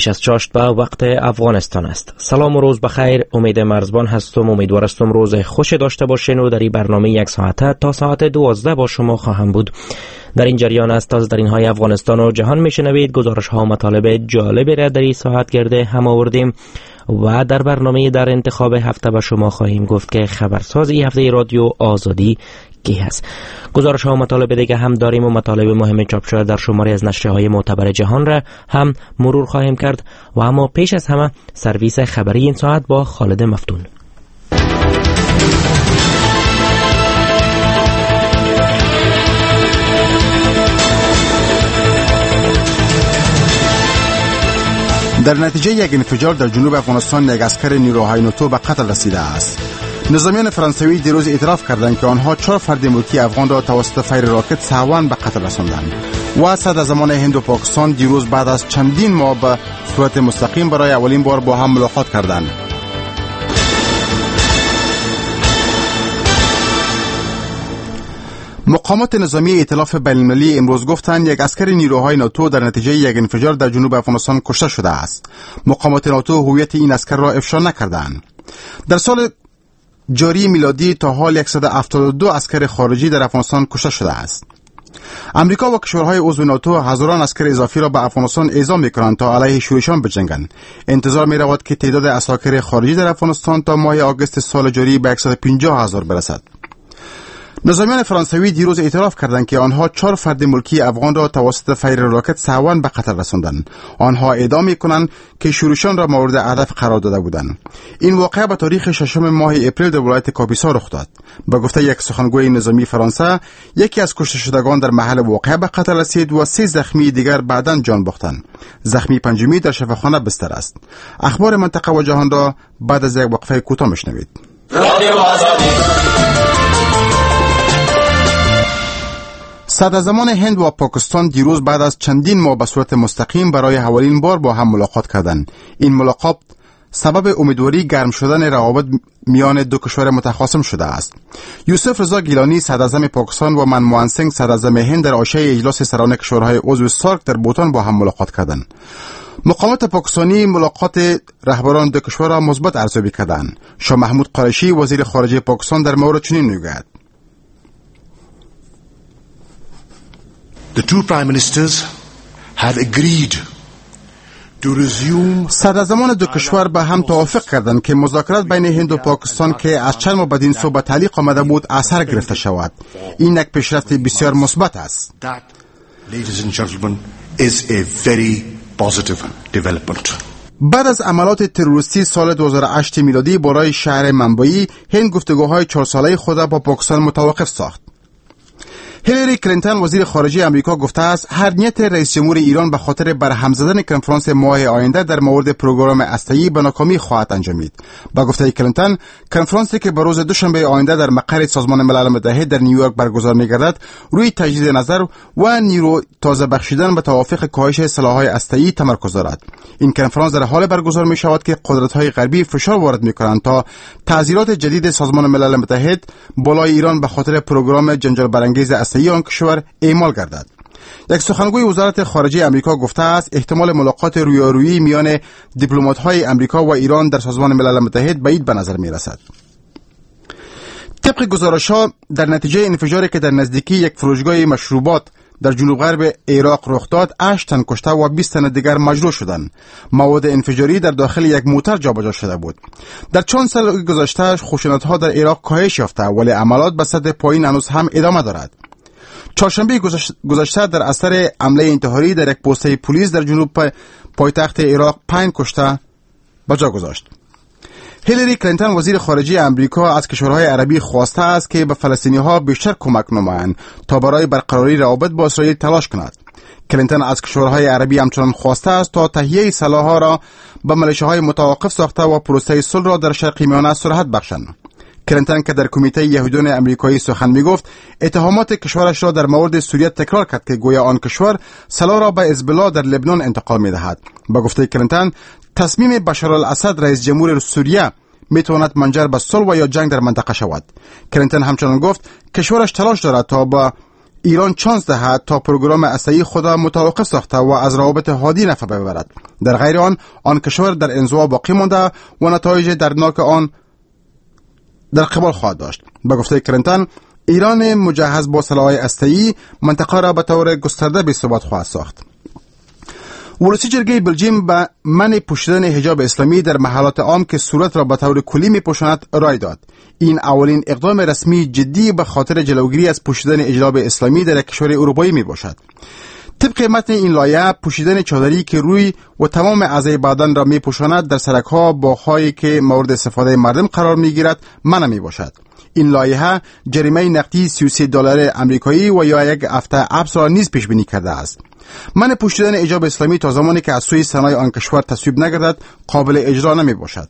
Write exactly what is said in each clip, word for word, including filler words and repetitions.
پیش از چاشت به وقت افغانستان است. سلام و روز بخیر. امید مرزبان هستم. امیدوارم روز خوش داشته باشین و در این برنامه یک ساعته تا ساعت دوازده با شما خواهم بود. در این جریان است از در اینهای افغانستان و جهان میشنوید. گزارش ها و مطالب جالبی را در این ساعت گرده هم آوردیم و در برنامه در انتخاب هفته به شما خواهیم گفت که خبرساز این هفته رادیو آزادی کی هست. گزارش ها و مطالب دیگه هم داریم و مطالب مهم چاپ شده در شماری از نشریه‌های معتبر جهان را هم مرور خواهیم کرد و اما پیش از همه سرویس خبری این ساعت با خالد مفتون. در نتیجه یک انفجار در جنوب افغانستان یک عسکر نیروهای ناتو به قتل رسیده است. نظامیان فرانسوی دیروز اعتراف کردند که آنها چهار فرد ملکی افغان را توسط فیر راکت سهواً به قتل رساندند و صدر زمان هند و پاکستان دیروز بعد از چندین ماه به صورت مستقیم برای اولین بار با هم ملاقات کردند. مقامات نظامی ائتلاف بین‌المللی امروز گفتند یک عسکر نیروهای ناتو در نتیجه یک انفجار در جنوب افغانستان کشته شده است. مقامات ناتو هویت این عسکر را افشا نکردند. در سال جاری میلادی تا حال صد و هفتاد و دو عسکر خارجی در افغانستان کشته شده است. امریکا و کشورهای عضو ناتو هزاران عسکر اضافی را به افغانستان اعزام می‌کنند تا علیه شورشیان بجنگند. انتظار می‌رود که تعداد عساکر خارجی در افغانستان تا ماه آگوست سال جاری به صد و پنجاه هزار برسد. نظامیان فرانسوی دیروز اعتراف کردند که آنها چهار فرد ملکی افغان را توسط فیر راکت سهواً به قتل رساندند. آنها ادعا می‌کنند که شورشیان را مورد هدف قرار داده بودند. این واقعه به تاریخ ششم ماه اپریل در ولایت کاپیسا رخ داد. به گفته یک سخنگوی نظامی فرانسه، یکی از کشته شدگان در محل واقعه به قتل رسید و سه زخمی دیگر بعداً جان باختند. زخمی پنجمی در شفاخانه بستر است. اخبار منطقه و جهان را بعد از یک وقفه کوتاه میشنوید. رادیو آزادی. صدر زمان هند و پاکستان دیروز بعد از چندین ماه به صورت مستقیم برای اولین بار با هم ملاقات کردند. این ملاقات سبب امیدواری گرم شدن روابط میان دو کشور متخاصم شده است. یوسف رضا گیلانی صدراعظم پاکستان و منموهن سینگ صدراعظم هند در عرصه اجلاس سران کشورهای عضو سارک در بوتان با هم ملاقات کردند. مقامات پاکستانی ملاقات رهبران دو کشور را مثبت ارزیابی کردند. شاه محمود قریشی وزیر خارجه پاکستان در مورد چنین میگوید: The two prime ministers have agreed to resume. صدراعظمان دو کشور به هم توافق کردند که مذاکرات بین هند و پاکستان که از چند ماه بدین سو به تعلیق آمده بود اثر گرفته شود. این یک پیشرفت بسیار مثبت است. That, ladies and gentlemen, is a very positive development. بعد از عملات تروریستی سال دو هزار و هشت میلادی برای شهر منبعی، هند گفتگوهای چهار ساله خود با پاکستان متوقف ساخت. هیلاری کلینتون وزیر خارجه امریکا گفته است هر نیت رئیس جمهور ایران به خاطر برهم زدن کنفرانس ماه آینده در مورد پروگرام هسته‌ای به ناکامی خواهد انجامید. با گفته کلینتون، کنفرانسی که به روز دوشنبه آینده در مقر سازمان ملل متحد در نیویورک برگزار می‌گردد، روی تجدید نظر و نیرو تازه بخشیدن به توافق کاهش سلاح‌های هسته‌ای تمرکز دارد. این کنفرانس در حال برگزار می‌شود که قدرت‌های غربی فشار وارد می‌کنند تا تعزیرات جدید سازمان ملل متحد بالای ایران به خاطر پروگرام جنجال برانگیز هسته‌ای آن کشور اعمال گردد. یک سخنگوی وزارت خارجه امریکا گفته است احتمال ملاقات رویارویی میان دیپلمات‌های امریکا و ایران در سازمان ملل متحد بعید به نظر می‌رسد. طبق گزارش‌ها در نتیجه انفجاری که در نزدیکی یک فروشگاه مشروبات در جنوب غرب عراق رخ داد، هشت تن کشته و بیست تن دیگر مجروح شدند. مواد انفجاری در داخل یک موتر جابجا شده بود. در چند سال گذشته خشونت‌ها در عراق کاهش یافته ولی عملیات به سطح پایین هنوز هم ادامه دارد. چهارشنبه گذشته در اثر حمله انتحاری در یک پست پلیس در جنوب پایتخت عراق پنج کشته به جا گذاشت. هیلاری کلینتون وزیر خارجه امریکا از کشورهای عربی خواسته است که به فلسطینی‌ها بیشتر کمک نمایند تا برای برقراری روابط با اسرائیل تلاش کند. کلینتون از کشورهای عربی همچنان خواسته است تا تهیه سلاح‌ها را به ملیشه‌های متوقف ساخته و پروسه صلح را در شرق میانه سرعت بخشند. کلینتون که در کمیته یهودیان امریکایی سخن میگفت، اتهامات کشورش را در مورد سوریه تکرار کرد که گویا آن کشور سلاح را به حزب الله در لبنان انتقال میدهد. با گفته کلینتون، تصمیم بشار الاسد رئیس جمهور سوریه میتواند منجر به صلح و یا جنگ در منطقه شود. کلینتون همچنان گفت کشورش تلاش دارد تا با ایران چانس دهد تا پروگرام اسلحه‌ای خود متوقف ساخته و از روابط هادی نفع ببرد. در غیر آن آن کشور در انزوا باقی مانده و نتایج دردناک آن در قبال خواهد داشت. به گفته کلینتون، ایران مجهز با سلاح‌های اسلحه‌ای منطقه را به طور گسترده بی‌ثبات خواهد ساخت. ولسی جرگه بلژیم به منع پوشیدن حجاب اسلامی در محلات عام که صورت را به طور کلی می‌پوشاند رای داد. این اولین اقدام رسمی جدی به خاطر جلوگیری از پوشیدن حجاب اسلامی در کشور اروپایی میباشد. طبق متن این لایحه، پوشیدن چادری که روی و تمام اعضای بدن را میپوشاند در سرک‌ها باغ‌هایی که مورد استفاده مردم قرار میگیرد منع میباشد. این لایحه جریمه نقدی سی و سه دلار آمریکایی و یا یک هفته حبس را نیز پیش بینی کرده است. منع پوشیدن حجاب اسلامی تا زمانی که از سوی سنای آن کشور تصویب نگردد قابل اجرا نمی باشد.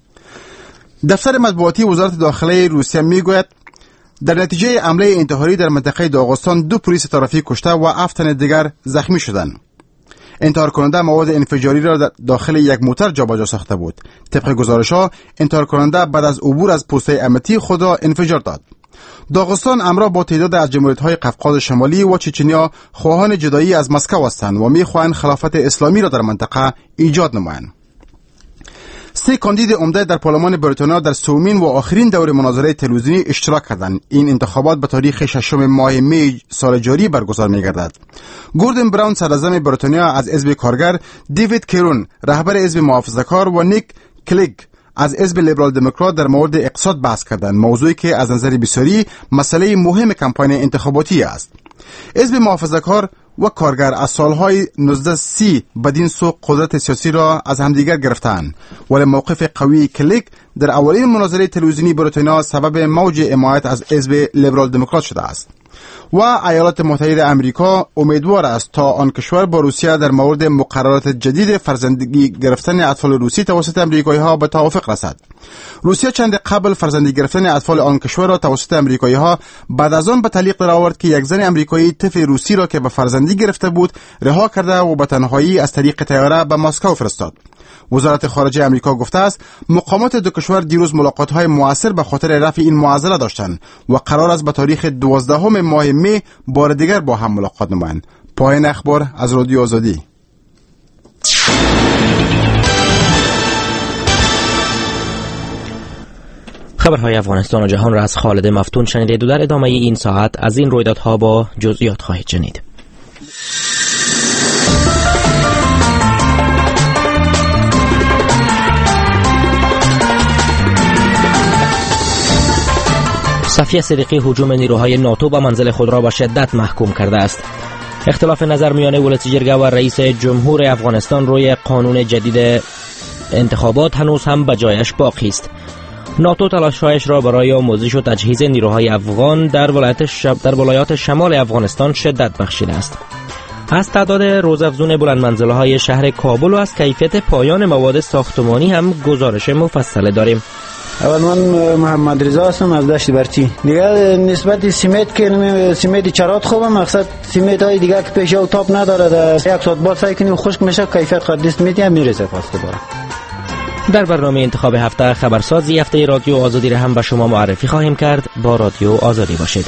دفتر مطبوعاتی وزارت داخله روسیه میگوید در نتیجه حمله انتحاری در منطقه داغستان دو پلیس ترافیک کشته و هفت تن دیگر زخمی شدند. انتحار کننده مواد انفجاری را داخل یک موتر جابجا ساخته بود. طبق گزارش‌ها انتحار کننده بعد از عبور از پوسته امنیتی خود را انفجار داد. داغستان همراه با تعداد از جمهوریت‌های قفقاز شمالی و چچنیا خواهان جدایی از مسکو هستند و می‌خواهند خلافت اسلامی را در منطقه ایجاد نمایند. سه کاندید عمده در پارلمان بریتانیا در سومین و آخرین دور مناظره تلویزیونی اشتراک کردند. این انتخابات به تاریخ ششم ماه می سال جاری برگزار می‌گردد. گوردن براون صدراعظم بریتانیا از حزب کارگر، دیوید کرون رهبر حزب محافظه‌کار و نیک کلیگ از حزب لیبرال دموکرات در مورد اقتصاد بحث کردند، موضوعی که از نظر بسیاری مسئله مهم کمپاین انتخاباتی است. حزب محافظه‌کار و کارگر از سالهای نوزده سی بدین سو قدرت سیاسی را از همدیگر گرفتند، ولی موقف قوی کلیک در اولین مناظره تلویزیونی بریتانیا سبب موج حمایت از حزب لیبرال دموکرات شده است. و ایالات متحده آمریکا امیدوار است تا آن کشور با روسیه در مورد مقررات جدید فرزندگی گرفتن اطفال روسی توسط آمریکایی ها به توافق رسد. روسیه چند قبل فرزندگی گرفتن اطفال آن کشور را توسط آمریکایی ها بعد از آن به تعلیق درآورد که یک زن آمریکایی طفل روسی را که به فرزندی گرفته بود رها کرده و به تنهایی از طریق طیاره به مسکو فرستاد. وزارت خارجه آمریکا گفته است مقامات دو کشور دیروز ملاقات‌های موثر به خاطر رفع این معضله داشتند و قرار است به تاریخ دوازدهم ماه می بار دیگر با هم ملاقات نمایند. پایان اخبار از رادیو آزادی. خبرهای افغانستان و جهان را از خالد مفتون شنیدید و در ادامه این ساعت از این رویدادها با جزئیات خواهید شنید. صفیه صدیقی هجوم نیروهای ناتو به منزل خود را به شدت محکوم کرده است. اختلاف نظر میان ولسی جرگه و رئیس جمهور افغانستان روی قانون جدید انتخابات هنوز هم به جایش باقی است. ناتو تلاش‌هایش را برای آموزش و تجهیز نیروهای افغان در ولایت شب در ولایات شمال افغانستان شدت بخشیده است. از تعداد روزافزون بلندمنزله‌های شهر کابل و از کیفیت پایان مواد ساختمانی هم گزارش مفصل داریم. اول من محمد رضا هستم از دشت برچی. دیگه نسبت سیمنت که سیمنت چرات خوبه، مقصد سیمنت های دیگه که پیش او تاپ نداره، یک ساعت بعد سعی کنیم خشک میشه، کیفیت قدیس میتیم میرسه فاست داره. در برنامه انتخاب هفته خبرسازی هفته رادیو آزادی را هم به شما معرفی خواهیم کرد. با رادیو آزادی باشید.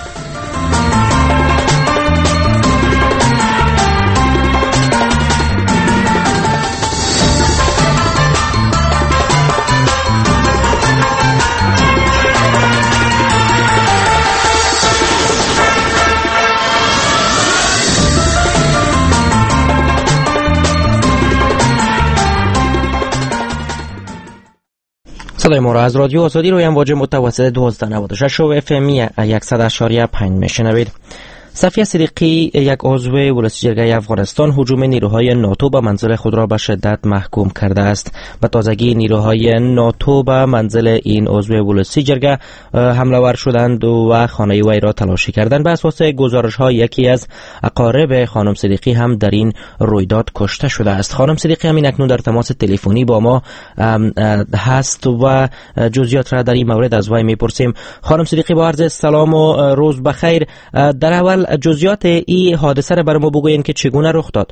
صدای ما را از رادیو آزادی روی امواج متوسط دوازده نود و شش و اف ام صد اشاری پنج میشنوید. صفیه صدیقی، یک عضو ولسی جرگه افغانستان، هجوم نیروهای ناتو به منزل خود را به شدت محکوم کرده است. به تازگی نیروهای ناتو به منزل این عضو ولسی جرگه حمله ور شدند و خانه وی را تلاشی کردند. به اساس گزارش ها یکی از اقارب خانم صدیقی هم در این رویداد کشته شده است. خانم صدیقی همین اکنون در تماس تلفنی با ما هست و جزئیات را در این مورد از وی میپرسیم. خانم صدیقی، با عرض سلام و روز بخیر. در اول جزئیات این حادثه را برای ما بگوین که چگونه رخ داد.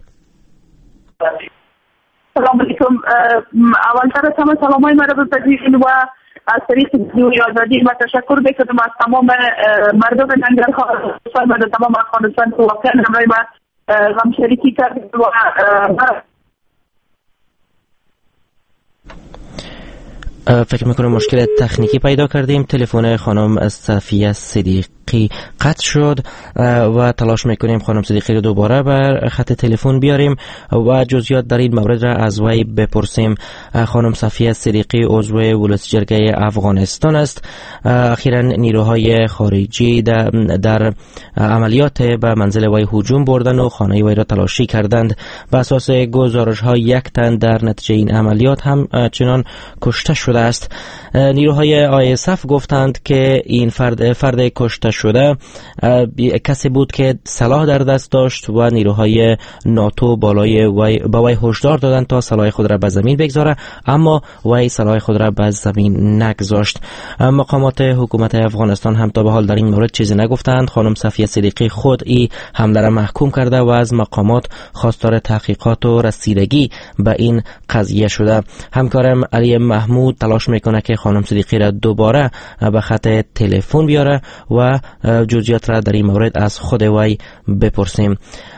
سلام علیکم. اول تر از همه سلامای مرا بپذیرید و از طریق نیروی آزادی و تشکر میکنم از تمام مردم ننگرهار و تمام افغانستان که واقعا همراه ما غم شریکی کرد و فکر میکنم مشکل تکنیکی پیدا کردیم. تلفن خانم صفیه صدیقی قطع شد و تلاش میکنیم خانم صدیقی رو دوباره بر خط تلفن بیاریم و جزئیات در این مورد را از وی بپرسیم. خانم صفیه صدیقی عضو ولایت جرگه افغانستان است. اخیراً نیروهای خارجی در, در عملیات به منزل وی هجوم بردن و خانه وی را تلاشی کردند. بر اساس گزارش ها یک تن در نتیجه این عملیات هم چنان کشته شده است. نیروهای آی اس اف گفتند که این فرد فرد کشته شده کسی بود که سلاح در دست داشت و نیروهای ناتو بالای وی با وی هشدار دادند تا سلاح خود را به زمین بگذاره، اما وی سلاح خود را به زمین نگذاشت. مقامات حکومت افغانستان هم تا به حال در این مورد چیزی نگفتند. خانم صفیه صدیقی خود ای حمله را محکوم کرده و از مقامات خواستار تحقیقات و رسیدگی به این قضیه شده. همکارم علی محمود تلاش میکنه که خانم صدیقی را دوباره به خط تلفن بیاره و جزئیات را در این مورد از خود وی بپرسیم.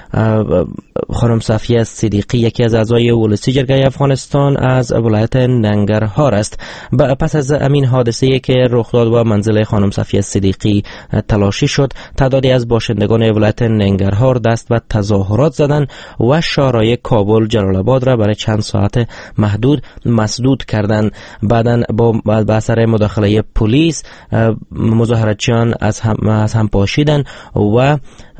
خانم صفیه صدیقی یکی از اعضای ولسی جرگه افغانستان از ولایت ننگرهار است. پس از امین حادثه‌ای که رخ داد و منزل خانم صفیه صدیقی تلاشی شد، تعدادی از باشندگان ولایت ننگرهار دست به تظاهرات زدند و شهرهای کابل، جلال آباد را برای چند ساعت محدود مسدود کردند. بعداً با اثر مداخله پلیس مظاهراتچیان از هم از هم پاشیدند و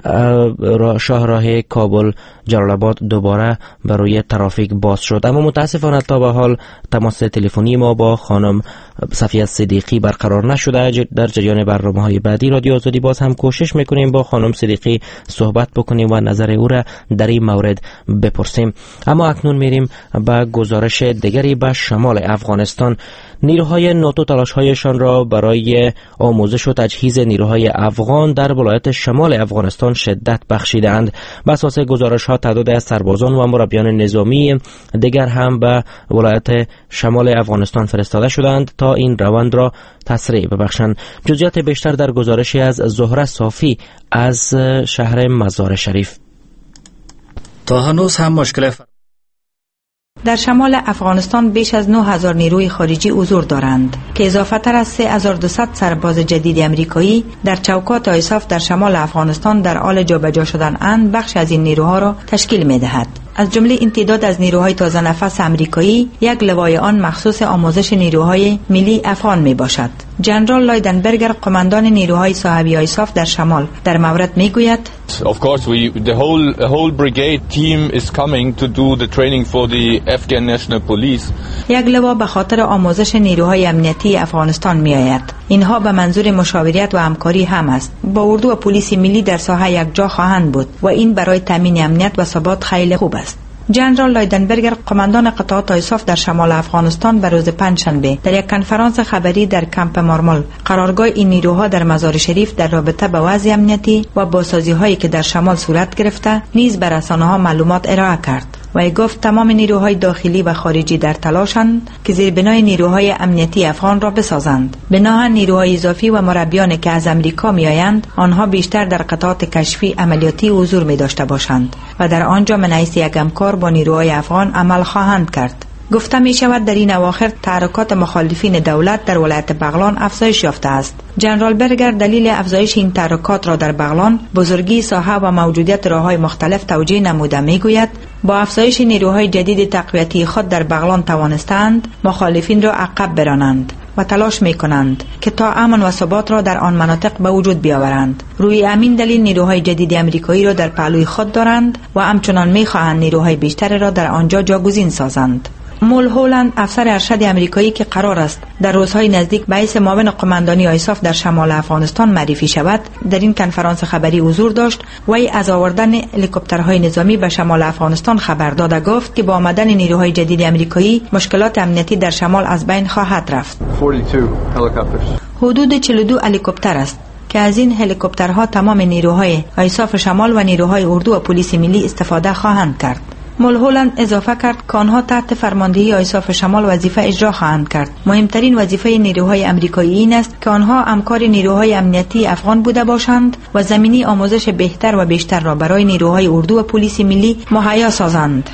شهرهای کابل، جلال آباد دوباره برای ترافیک باز شد. اما متاسفانه تا به حال تماس تلفنی ما با خانم صفیه صدیقی برقرار نشده. در جریان برنامه‌های بعدی رادیو آزادی باز هم کوشش میکنیم با خانم صدیقی صحبت بکنیم و نظر او را در این مورد بپرسیم. اما اکنون میریم به گزارش دیگری به شمال افغانستان. نیروهای ناتو تلاش‌هایشان را برای آموزش و تجهیز نیروهای افغان در ولایت شمال افغانستان شدت بخشیدند. بر اساس گزارش‌ها تعداد از سربازان و مربیان نظامی دیگر هم به ولایت شمال افغانستان فرستاده شدند تا این روند را تسریع ببخشند. جزئیات بیشتر در گزارشی از زهره صافی از شهر مزار شریف. تا هنوز هم مشکل در شمال افغانستان بیش از نه هزار نیروی خارجی حضور دارند که اضافه تر از سه هزار و دویست سرباز جدید امریکایی در چوکات آیساف در شمال افغانستان در حال جابجا شدن اند بخش از این نیروها را تشکیل می دهد. از جمله این تعداد از نیروهای تازه نفس امریکایی یک لوای آن مخصوص آموزش نیروهای ملی افغان می باشد. جنرال لایدنبرگر قماندان نیروهای صاحبی آیساف در شمال در مورد می گوید Of course we the whole the whole brigade team is coming to do the training for the Afghan National Police. یک لوا به خاطر آموزش نیروهای امنیتی افغانستان می آید. اینها به منظور مشاوریت و همکاری هم است. با اردو و پلیس ملی در ساحه یک جا خواهند بود و این برای تامین امنیت و ثبات خیلی خوب است. جنرال لایدنبرگر قماندان قطعات آیساف در شمال افغانستان به روز پنجشنبه در یک کنفرانس خبری در کمپ مارمل قرارگاه این نیروها در مزار شریف در رابطه با وضع امنیتی و بازسازی هایی که در شمال صورت گرفته نیز به رسانه ها معلومات ارائه کرد و ای گفت تمام نیروهای داخلی و خارجی در تلاشند که زیربنای نیروهای امنیتی افغان را بسازند. بناهن نیروهای اضافی و مربیان که از امریکا میآیند آنها بیشتر در قطعات کشفی عملیاتی حضور می داشته باشند و در آنجا من حیث یک همکار با نیروهای افغان عمل خواهند کرد. گفته می شود در این اواخر تحرکات مخالفین دولت در ولایت بغلان افزایش یافته است. جنرال برگر دلیل افزایش این تحرکات را در بغلان بزرگی ساحه و موجودیت راههای مختلف توجیه نموده می گوید با افزایش نیروهای جدید تقویتی خود در بغلان توانستند مخالفین را عقب برانند و تلاش می کنند که تا امن و ثبات را در آن مناطق به وجود بیاورند. روی همین دلیل نیروهای جدید امریکایی را در پهلوی خود دارند و همچنان می خواهند نیروهای بیشتر را در آنجا جاگزین سازند. مول هولند افسر ارشد امریکایی که قرار است در روزهای نزدیک به حیث معاون قماندانی آیساف در شمال افغانستان معرفی شود در این کنفرانس خبری حضور داشت و ای از آوردن هلیکوپترهای نظامی به شمال افغانستان خبر داده گفت که با آمدن نیروهای جدید امریکایی مشکلات امنیتی در شمال از بین خواهد رفت. حدود چهل و دو هلیکوپتر است که از این هلیکوپترها تمام نیروهای آیساف شمال و نیروهای اردو و پلیس ملی استفاده خواهند کرد. ملهولند اضافه کرد که آنها تحت فرماندهی آیساف شمال وظیفه اجرا خواهند کرد. مهمترین وظیفه نیروهای آمریکایی این است که آنها همکار نیروهای امنیتی افغان بوده باشند و زمینی آموزش بهتر و بیشتر را برای نیروهای اردو و پلیس ملی مهیا سازند.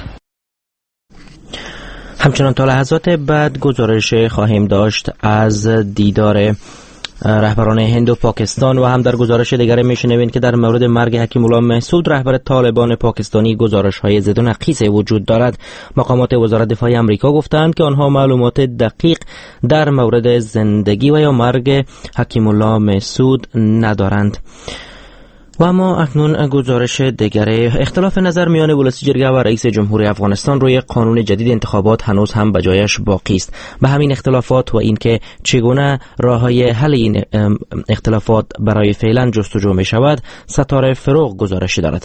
همچنان تا لحظات بعد گزارش خواهیم داشت از دیدار رهبران هند و پاکستان و هم در گزارش دیگر میشنوید که در مورد مرگ حکیم الله محسود رهبر طالبان پاکستانی گزارش های ضد و نقیض وجود دارد. مقامات وزارت دفاع آمریکا گفتند که آنها معلومات دقیق در مورد زندگی و یا مرگ حکیم الله محسود ندارند. و اما اکنون گزارش دیگره. اختلاف نظر میان ولسی جرگه و رئیس جمهوری افغانستان روی قانون جدید انتخابات هنوز هم به جایش باقی است. به همین اختلافات و اینکه چگونه راههای حل این اختلافات برای فعلا جستجو می شود، ستاره فروغ گزارش دارد.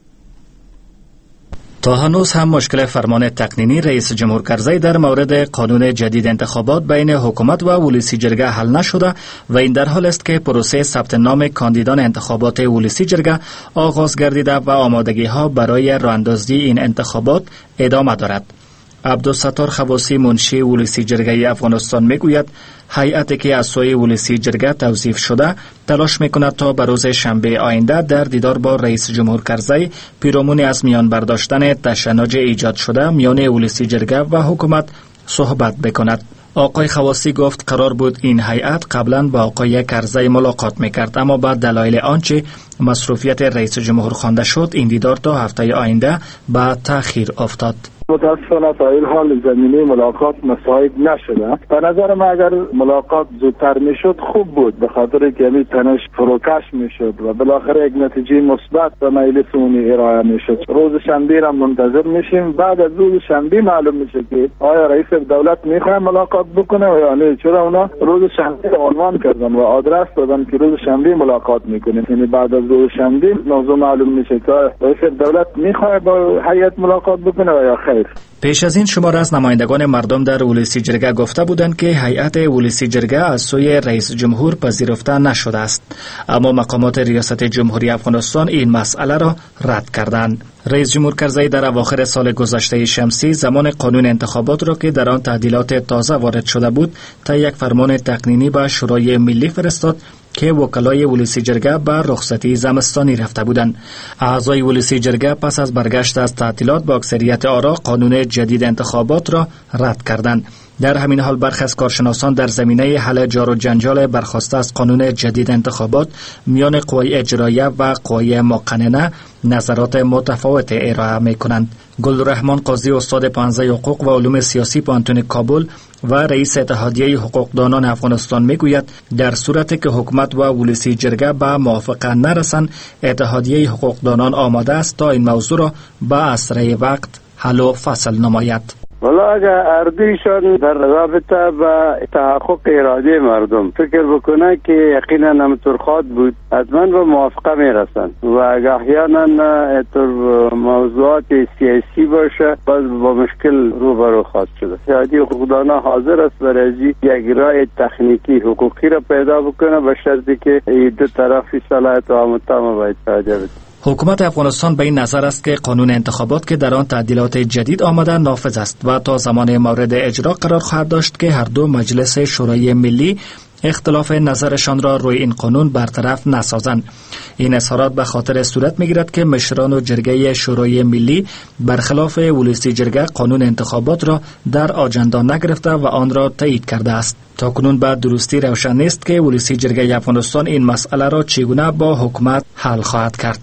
تا هنوز هم مشکل فرمان تقنینی رئیس جمهور کرزی در مورد قانون جدید انتخابات بین حکومت و ولسی جرگه حل نشده و این در حال است که پروسه ثبت نام کاندیدان انتخابات ولسی جرگه آغاز گردیده و آمادگی ها برای راهاندازی این انتخابات ادامه دارد. عبدالستار خواسی منشی ولسی جرگه افغانستان میگوید هیئتی که از سوی ولسی جرگه توصیف شده تلاش میکند تا به روز شنبه آینده در دیدار با رئیس جمهور کرزی پیرامون از میان برداشتن تشنج ایجاد شده میان ولسی جرگه و حکومت صحبت بکند. آقای خواسی گفت قرار بود این هیئت قبلا با آقای کرزی ملاقات میکرد، اما بعد دلایل آنچه مصروفیت رئیس جمهور خوانده شد این دیدار تا هفته آینده به تأخیر افتاد. متاسفانه تا این حال زمینه ملاقات مساعد نشده. به نظر من اگر ملاقات زودتر میشد خوب بود، به خاطر که می تنش فروکش میشد و بالاخره یک نتیجه مثبت به مجلسمون ارائه میشد. روز شنبه را منتظر میشیم، بعد از روز شنبه معلوم میشه که آیا رئیس دولت میخواد ملاقات بکنه و یا نه. چرا اونا روز شنبه عنوان کردن و آدرس دادن که روز شنبه ملاقات میکنه، یعنی بعد از روز شنبه موضوع معلوم میشه که رئیس دولت میخواد با هیئت ملاقات بکنه و یا خیر. پیش از این شمار از نمایندگان مردم در ولسی جرگه گفته بودند که هیئت ولسی جرگه از سوی رئیس جمهور پذیرفته نشده است، اما مقامات ریاست جمهوری افغانستان این مسئله را رد کردند. رئیس جمهور کرزی در اواخر سال گذشته شمسی زمان قانون انتخابات را که در آن تعدیلات تازه وارد شده بود تا یک فرمان تقنینی به شورای ملی فرستاد که وکلای ولسی جرگه به رخصتی زمستانی رفته بودند. اعضای ولسی جرگه پس از برگشت از تعطیلات با اکثریت آرا قانون جدید انتخابات را رد کردند. در همین حال برخی از کارشناسان در زمینه حل جار و جنجال برخاسته از قانون جدید انتخابات میان قوای اجراییه و قوای مقننه نظرات متفاوت ارائه می‌کنند. گلرحمان قاضی استاد پانزده حقوق و علوم سیاسی پانتون کابل و رئیس اتحادیه حقوقدانان افغانستان میگوید در صورتی که حکومت و ولسی جرگه به موافقه نرسند، اتحادیه حقوقدانان آماده است تا این موضوع را به اسرع وقت حل و فصل نماید. والا اگر اردویشان در رابطه با تحقق اراده مردم فکر بکنه که یقینا همطور خواد بود، حتما به موافقه میرسن و اگر احیانا طور موضوعات سیاسی باشه باز با مشکل روبرو خواهد شده. اتحادیه حقوقدانان حاضر است برای یک راه تکنیکی حقوقی را پیدا بکنه به شرطی که دو طرفی صلاحیت و متهم باید اتحادیه بده. حکومت افغانستان به این نظر است که قانون انتخابات که در آن تعدیلات جدید آمده نافذ است و تا زمان مورد اجرا قرار خواهد داشت که هر دو مجلس شورای ملی اختلاف نظرشان را روی این قانون برطرف نسازند. این اظهارات به خاطر صورت میگیرد که مشران و جرگه شورای ملی برخلاف ولسی جرگه قانون انتخابات را در آجندا نگرفته و آن را تایید کرده است. تا کنون به درستی روشن نیست که ولسی جرگه افغانستان این مسئله را چگونه با حکومت حل خواهد کرد.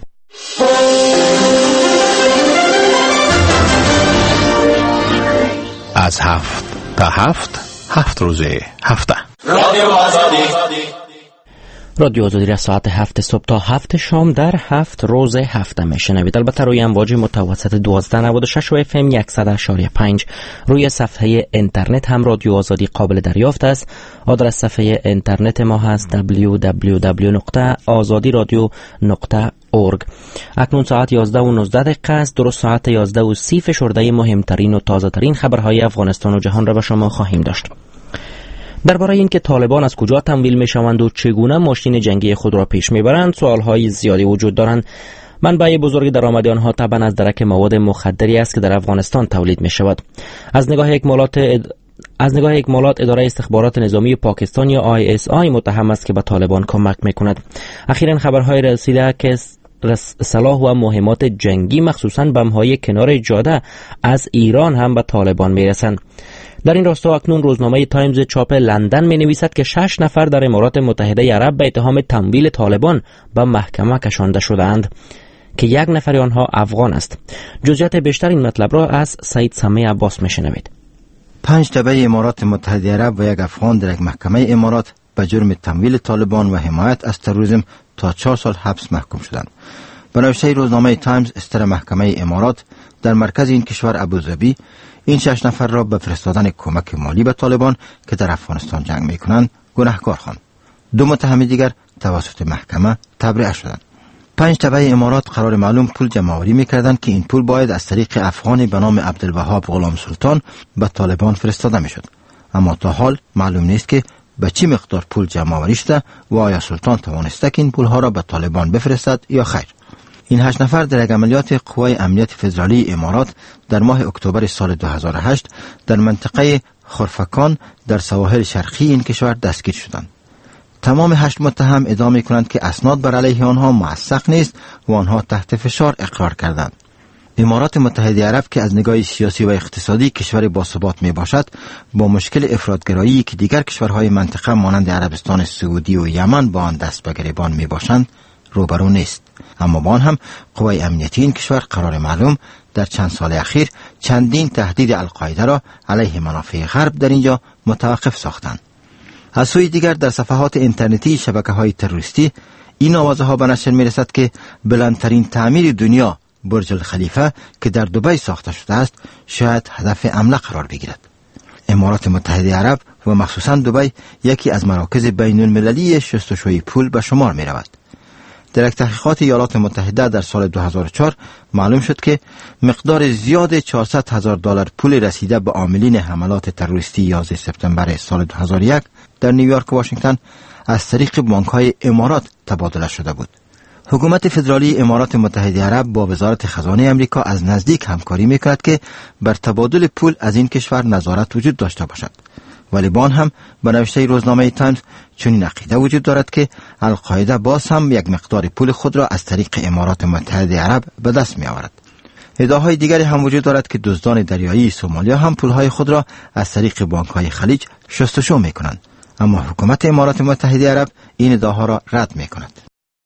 از هفت تا هفت هفت روزه هفته رادیو آزادی رادیو آزادی را ساعت هفت صبح تا هفت شام در هفت روز هفته میشنوید. البته روی امواج متوسط دوازده نود و شش و اف ام صد و اشاره پنج. روی صفحه اینترنت هم رادیو آزادی قابل دریافت است. آدرس صفحه اینترنت ما هست دبلیو دبلیو دبلیو دات آزادی رادیو دات اورگ. اکنون ساعت یازده و نوزده دقیقه است. درست ساعت یازده و سی فشرده مهمترین و تازه ترین خبرهای افغانستان و جهان را به شما خواهیم داشت. درباره اینکه طالبان از کجا تمویل میشوند و چگونه ماشین جنگی خود را پیش میبرند سوالهای زیادی وجود دارند. منبع بزرگ درآمد آنها طبعا از درک مواد مخدری است که در افغانستان تولید می شود. از نگاه اکمالات اد... از نگاه اکمالات اداره استخبارات نظامی پاکستان یا آی اس آی متهم است که به طالبان کمک می کند. اخیراً خبرهای رسیده که سلاح و مهمات جنگی مخصوصاً بم‌های کنار جاده از ایران هم به طالبان میرسند. در این راستا اکنون روزنامه تایمز چاپ لندن می نویسد که شش نفر در امارات متحده عرب به اتهام تمویل طالبان به محکمه کشانده شده‌اند که یک نفر آنها افغان است. جزئیات بیشتر این مطلب را از سعید سمی عباس میشنوید. پنج تبع امارات متحده عرب و یک افغان در یک محکمه امارات به جرم تمویل طالبان و حمایت از تروریسم تا چهار سال حبس محکوم شدند. به نوشته روزنامه تایمز استر محکمه امارات در مرکز این کشور ابوظبی این شش نفر را به فرستادن کمک مالی به طالبان که در افغانستان جنگ میکنند گناهکار خواند. دو متهم دیگر توسط محکمه تبرئه شدند. پنج تبع امارات قرار معلوم پول جمع‌آوری میکردند که این پول باید از طریق افغانی به نام عبدالوهاب غلام سلطان به طالبان فرستاده میشد. اما تا حال معلوم نیست که به چه مقدار پول جمع‌آوری شده و آیا سلطان توانسته که این پولها را به طالبان بفرستد یا خیر. این هشت نفر در یک عملیات قوای امنیت فدرالی امارات در ماه اکتبر سال دو هزار و هشت در منطقه خرفکان در سواحل شرقی این کشور دستگیر شدند. تمام هشت متهم ادعا می‌کنند که اسناد بر علیه آنها موثق نیست و آنها تحت فشار اقرار کردند. امارات متحده عرب که از نگاه سیاسی و اقتصادی کشور باثبات می باشد، با مشکل افراطگرایی که دیگر کشورهای منطقه مانند عربستان سعودی و یمن با آن دست به گریبان می باشند روبرو نیست. اما با آن هم قوای امنیتی این کشور قرار معلوم در چند سال اخیر چندین تهدید القاعده را علیه منافع غرب در اینجا متوقف ساختند. از سوی دیگر در صفحات اینترنتی شبکه‌های تروریستی این آوازه ها به نشر می رسد که بلندترین تعمیر دنیا برج الخلیفه که در دبی ساخته شده است شاید هدف حمله قرار بگیرد. امارات متحده عرب و مخصوصاً دبی یکی از مراکز بین المللی شستشوی پول به شمار می رود. در یک تحقیقات ایالات متحده در سال دو هزار و چهار معلوم شد که مقدار زیاد چهارصد هزار دلار پول رسیده به عاملین حملات تروریستی یازده سپتامبر سال دو هزار و یک در نیویورک و واشنگتن از طریق بانک‌های امارات تبادله شده بود. حکومت فدرالی امارات متحده عرب با وزارت خزانه امریکا از نزدیک همکاری میکرد که بر تبادل پول از این کشور نظارت وجود داشته باشد. ولی با آن هم به نوشته روزنامه تایمز چنین عقیده وجود دارد که القاعده باز هم یک مقدار پول خود را از طریق امارات متحده عرب به دست می آورد. ادعاهای دیگری هم وجود دارد که دزدان دریایی سومالیا هم پولهای خود را از طریق بانک‌های خلیج شستشو می کنند. اما حکومت امارات متحده عرب این ادعاها را رد می کند.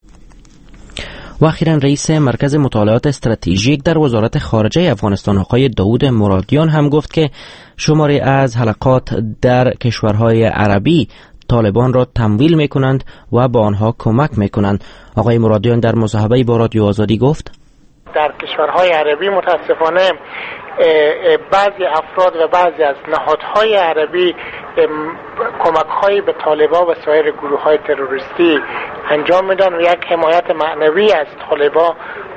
و اخیراً رئیس مرکز مطالعات استراتژیک در وزارت خارجه افغانستان آقای داود مرادیان هم گفت که شماری از حلقات در کشورهای عربی طالبان را تمویل می کنند و با آنها کمک می کنند. آقای مرادیان در مصاحبه با رادیو آزادی گفت در کشورهای عربی متاسفانه بعضی افراد و بعضی از نهادهای عربی کمک‌هایی به طالبان و سایر گروه‌های تروریستی انجام میدن و یک حمایت معنوی از طالبان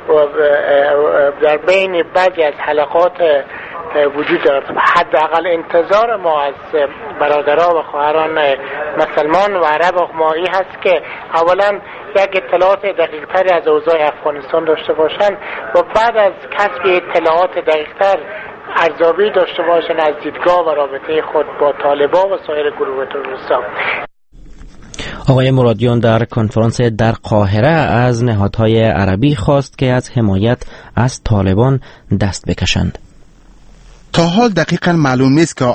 در بین بعضی از حلقات وجود دارد. حداقل انتظار ما از برادران و خواهران مسلمان و عرب ما این هست که اولا یک اطلاعات دقیق‌تری از اوضاع افغانستان داشته باشند و بعد از کسب اطلاعات دقیق‌تر ارزیابی داشته باشند از دیدگاه و رابطه خود با طالبان و سایر گروه تروریستان. آقای مرادیان در کنفرانس در قاهره از نهادهای عربی خواست که از حمایت از طالبان دست بکشند. تا حال دقیقاً معلوم نیست که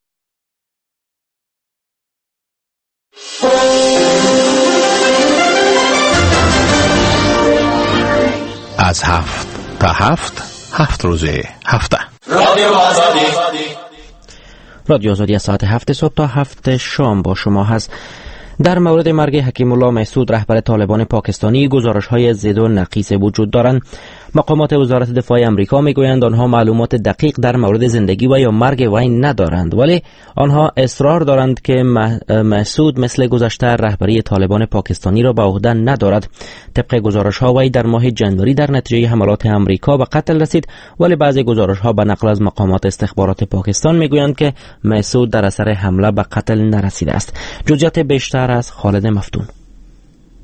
از هفت تا هفت هفت روزه هفته رادیو آزادی رادیو آزادی از ساعت هفت صبح تا هفت شام با شما هست. در مورد مرگ حکیم الله محسود رهبر طالبان پاکستانی گزارش‌های ضد و نقیص وجود دارند. مقامات وزارت دفاع آمریکا میگویند آنها معلومات دقیق در مورد زندگی و یا مرگ وی ندارند، ولی آنها اصرار دارند که محسود مثل گذشته رهبری طالبان پاکستانی را به عهده ندارد. طبق گزارش‌ها وی در ماه جنوری در نتیجه حملات آمریکا به قتل رسید، ولی بعضی گزارش‌ها به نقل از مقامات استخبارات پاکستان میگویند که محسود در اثر حمله به قتل نرسیده است. جزئیات بیشتر از خالد مفتون.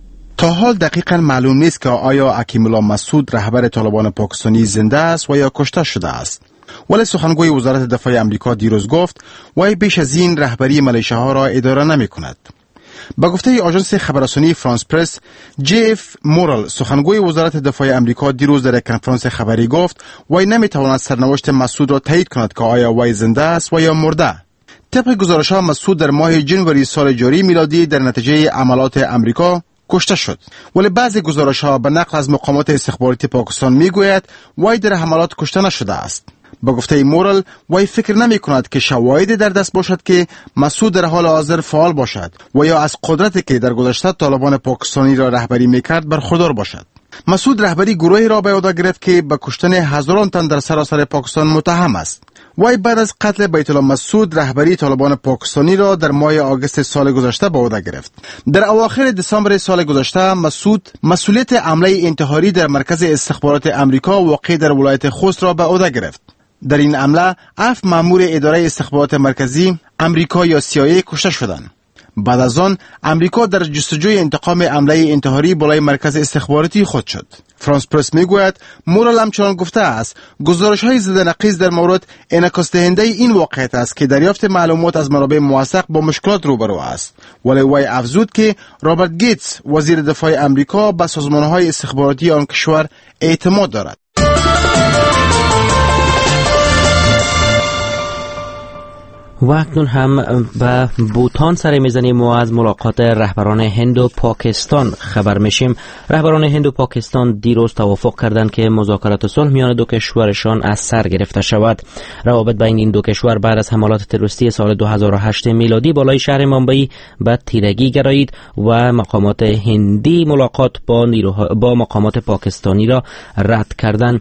تا حال دقیقا معلوم نیست که آیا اکیمولا مسعود رهبر طالبان پاکستانی زنده است و یا کشته شده است. ولی سخنگوی وزارت دفاع امریکا دیروز گفت وی بیش از این رهبری ملیشه ها را اداره نمی کند. با گفته آژانس خبررسانی فرانس پرس، جی اف مورال سخنگوی وزارت دفاع امریکا دیروز در یک کنفرانس خبری گفت وی نمی تواند سرنوشت مسعود را تایید کند که آیا وی زنده است و یا مرده. طبق گزارش‌ها مسعود در ماه جنوری سال جاری میلادی در نتیجه عملات امریکا کشته شد. ولی بعضی گزارش‌ها به نقل از مقامات استخباراتی پاکستان میگوید وی در حملات کشته نشده است. با گفته مورال وی فکر نمی کند که شواهدی در دست باشد که مسعود در حال حاضر فعال باشد و یا از قدرتی که در گذشته طالبان پاکستانی را رهبری میکرد برخوردار باشد. مسعود رهبری گروهی را به عهده گرفت که به کشتن هزاران تن در سراسر پاکستان متهم است. وی بعد از قتل بیت الله مسعود رهبری طالبان پاکستانی را در ماه آگوست سال گذشته به عهده گرفت. در اواخر دسامبر سال گذشته مسعود مسئولیت حمله انتحاری در مرکز استخبارات امریکا واقع در ولایت خوست را به عهده گرفت. در این حمله هفت مأمور اداره استخبارات مرکزی امریکا یا سی آی ای کشته شدند. بعد از آن امریکا در جستجوی انتقام حمله انتحاری بالای مرکز استخباراتی خود شد. فرانس پرس میگوید مورال همچنان گفته است گزارش‌های ضد نقیض در مورد انعکاس دهنده این واقعیت است که دریافت معلومات از منابع موثق با مشکلات روبرو است. ولی وی افزود که رابرت گیتس وزیر دفاع امریکا به سازمان‌های استخباراتی آن کشور اعتماد دارد. و اکنون هم به بوتان سر میزنیم و از ملاقات رهبران هند و پاکستان خبر میشیم. رهبران هند و پاکستان دیروز توافق کردند که مذاکرات صلح میان دو کشورشان از سر گرفته شود. روابط بین این دو کشور بعد از حملات تروریستی سال دو هزار و هشت میلادی بالای شهر ممبئی به تیرگی گرایید و مقامات هندی ملاقات با نیروها با مقامات پاکستانی را رد کردند.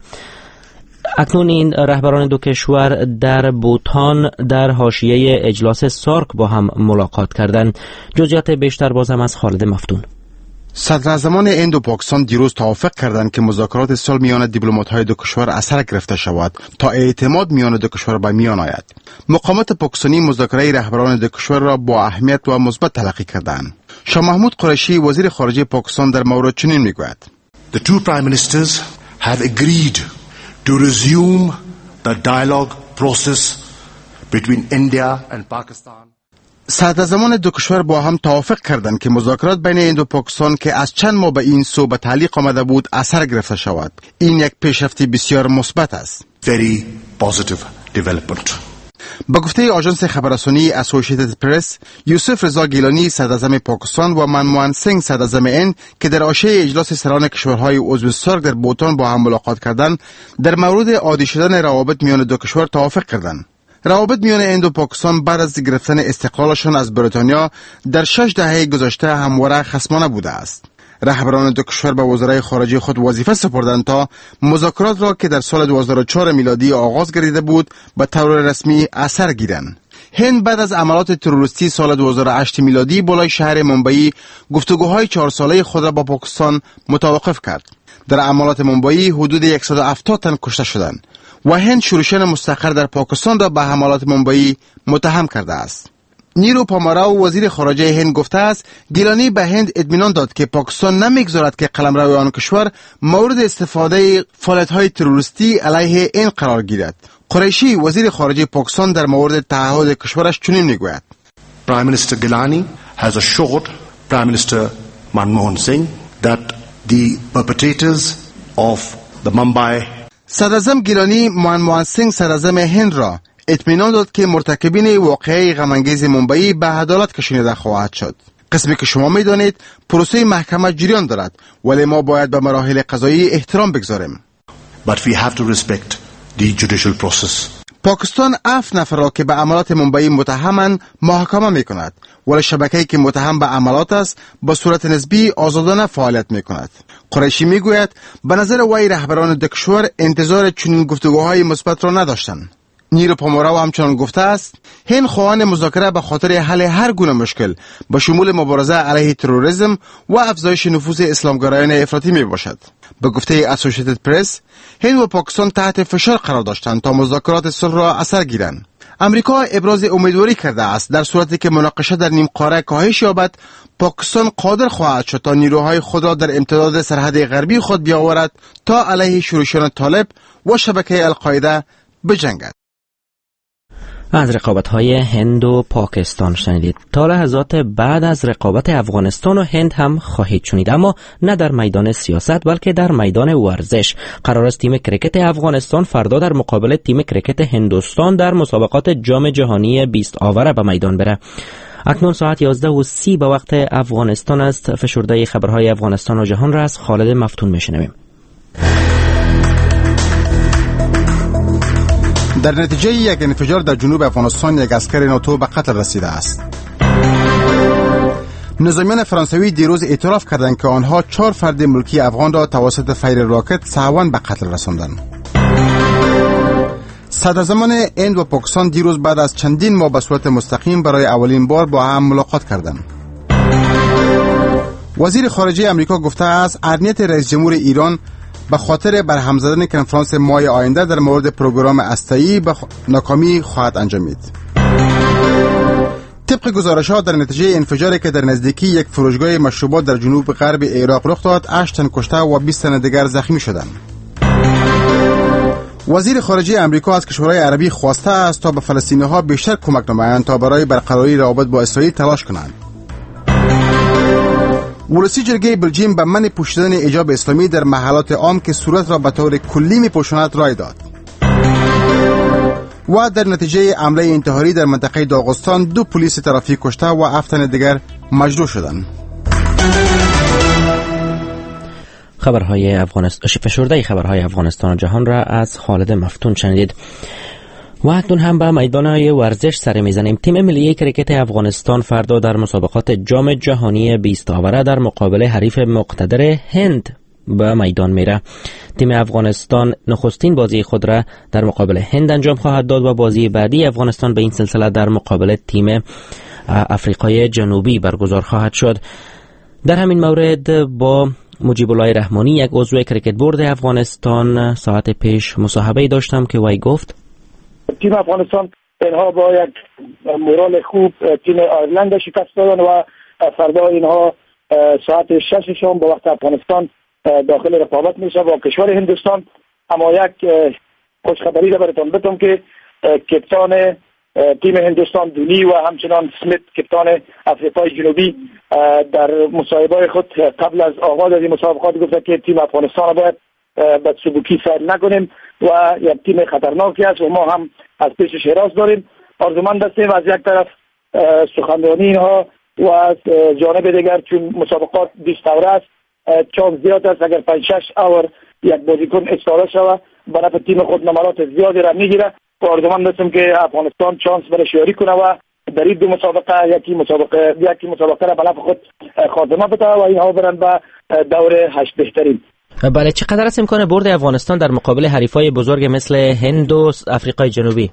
اکنون این رهبران دو کشور در بوتان در حاشیه اجلاس سارک با هم ملاقات کردند. جزئیات بیشتر بازم از خالد مفتون. صدراعظمان هند و پاکستان دیروز توافق کردند که مذاکرات صلح میان دیپلمات‌های دو کشور از سر گرفته شود تا اعتماد میان دو کشور به میان آید. مقامات پاکستانی مذاکره رهبران دو کشور را با اهمیت و مثبت تلقی کردند. شاه محمود قریشی وزیر خارجه پاکستان در مورد چنین میگوید: The two prime ministers have agreed to resume the dialogue process between India and Pakistan. صدراعظمان دو کشور با هم توافق کردند که مذاکرات بین هند و پاکستان که از چند ماه به این سو به تعلیق آمده بود اثر گرفته شود. این یک پیشرفت بسیار مثبت است. Very positive development. با گفته آژانس خبررسانی اسوسییتد پرس، یوسف رضا گیلانی صدراعظم پاکستان و منموهن سینگ صدراعظم هند که در حاشیه اجلاس سران کشورهای عضو سارک در بوتان با هم ملاقات کردند، در مورد عادی شدن روابط میان دو کشور توافق کردند. روابط میان هند و پاکستان بعد از گرفتن استقلالشان از بریتانیا در شش دهه گذشته همواره خصمانه بوده است. رهبران دو کشور به وزرای خارجه خود وظیفه سپردند تا مذاکرات را که در سال دو هزار و چهار میلادی آغاز گردیده بود به طور رسمی اثر گیرند. هند بعد از عملات تروریستی سال دو هزار و هشت میلادی بالای شهر ممبئی گفتگوهای چهار ساله خود را با پاکستان متوقف کرد. در عملات ممبئی حدود صد و هفتاد تن کشته شدند و هند شورشیان مستقر در پاکستان را به حملات ممبئی متهم کرده است. نیرو پاماراو وزیر خارجه هند گفته است گیلانی به هند اطمینان داد که پاکستان نمیگذارد که قلمرو آن کشور مورد استفاده فعالیت‌های تروریستی علیه هند قرار گیرد. قریشی وزیر خارجه پاکستان در مورد تعهد کشورش چنین میگوید: Prime Minister Gilani has assured Prime Minister Manmohan Singh that the perpetrators of the Mumbai صدراعظم گیلانی منموهن سینگ صدراعظم هند را اطمینان داد که مرتکبین واقعه غم‌انگیز ممبئی به عدالت کشانیده خواهد شد. قسمی که شما می‌دانید پروسه محکمه جریان دارد ولی ما باید به مراحل قضایی احترام بگذاریم. But we have to respect the judicial process. پاکستان هفت نفر را که به عملات ممبئی متهمند محاکمه می‌کند ولی شبکه‌ای که متهم به عملات است با صورت نسبی آزادانه فعالیت می‌کند. قریشی می‌گوید به نظر وی رهبران دو کشور انتظار چنین گفتگوهای مثبت را نداشتند. نیرو پاماراو همچنان گفته است هند خواهان مذاکره به خاطر حل هر گونه مشکل با شمول مبارزه علیه تروریسم و افزایش نفوذ اسلامگرایان افراطی می باشد. به گفته اسوسییتد پرس، هند و پاکستان تحت فشار قرار داشتند تا مذاکرات صلح را اثر گیرند. امریکا ابراز امیدواری کرده است در صورتی که مناقشه در نیم قاره کاهش یابد، پاکستان قادر خواهد شد تا نیروهای خود را در امتداد سرحد غربی خود بیاورد تا علیه شورشیان طالب و شبکه القاعده بجنگد. از رقابت‌های هند و پاکستان شنیدید. تا لحظات بعد از رقابت افغانستان و هند هم خواهید شنید، اما نه در میدان سیاست بلکه در میدان ورزش. قرار است تیم کرکت افغانستان فردا در مقابل تیم کرکت هندوستان در مسابقات جام جهانی بیست آوره به میدان بره. اکنون ساعت یازده و سی به وقت افغانستان است. فشرده خبرهای افغانستان و جهان را از خالد مفتون میشنویم. در نتیجه یک انفجار در جنوب افغانستان یک عسکر ناتو به قتل رسیده است. نظامیان فرانسوی دیروز اعتراف کردند که آنها چهار فرد ملکی افغان را توسط فیر راکت سهواً به قتل رساندند. صدراعظمان هند و پاکستان دیروز بعد از چندین ماه به صورت مستقیم برای اولین بار با هم ملاقات کردند. وزیر خارجه امریکا گفته است ارنیت رئیس جمهور ایران به خاطر برهم زدن کنفرانس ماه آینده در مورد پروگرام هسته‌ای به ناکامی خواهد انجامید. طبق گزارش‌ها در نتیجه انفجاری که در نزدیکی یک فروشگاه مشروبات در جنوب غرب عراق رخ داد، هشت تن کشته و بیست تن دیگر زخمی شدند. وزیر خارجه امریکا از کشورهای عربی خواسته است تا به فلسطینی‌ها بیشتر کمک نمایند تا برای برقراری روابط با اسرائیل تلاش کنند. ولسی جرگه بلژیم به منع پوشیدن حجاب اسلامی در محلات عام که صورت را به طور کلی می‌پوشاند رای داد. و در نتیجه حمله انتحاری در منطقه داغستان دو پلیس ترافیک کشته و هفت تن دیگر مجروح شدند. خبرهای افغانستان، فشرده خبرهای افغانستان و جهان را از خالد مفتون شنیدید. و اکنون هم به میدانهای ورزش سر میزنیم. تیم ملی کرکت افغانستان فردا در مسابقات جام جهانی بیست آوره در مقابل حریف مقتدر هند به میدان میره. تیم افغانستان نخستین بازی خود را در مقابل هند انجام خواهد داد و بازی بعدی افغانستان به این سلسله در مقابل تیم افریقای جنوبی برگزار خواهد شد. در همین مورد با مجیب الله رحمانی، یک عضو کرکت بورد افغانستان، ساعت پیش مصاحبه داشتم که وی گفت تیم افغانستان اینها با یک مورال خوب تیم آیرلند شکست دادن و فردا اینها ساعت شش شام به وقت افغانستان داخل رقابت میشه با کشور هندوستان. اما یک خوشخبری را براتون بدم که کپتان تیم هندوستان دونی و همچنان سمیت کپتان افریقای جنوبی در مصاحبه خود قبل از آغاز این مسابقات گفته که تیم افغانستان باید به سبوکی سیر نکنیم و یک تیم خطرناکی است و ما هم از پیشش حراس داریم. آرزومند هستیم از یک طرف سخنرانی اینها و از جانب دیگر چون مسابقات بیست اوره است چانس زیاد است اگر پنج شش اور یک بازیکن استفاده شود به نفع تیم خود نمرات زیادی را میگیره و آرزومند هستیم که افغانستان چانس برای شیاری کنه و در این دو مسابقه یکی مسابقه یکی مسابقه را به نفع خود خاتمه بده و اینها برن به دور هشت بهترین. بله، چقدر است امکان برد افغانستان در مقابل حریفای بزرگ مثل هند و افریقای جنوبی؟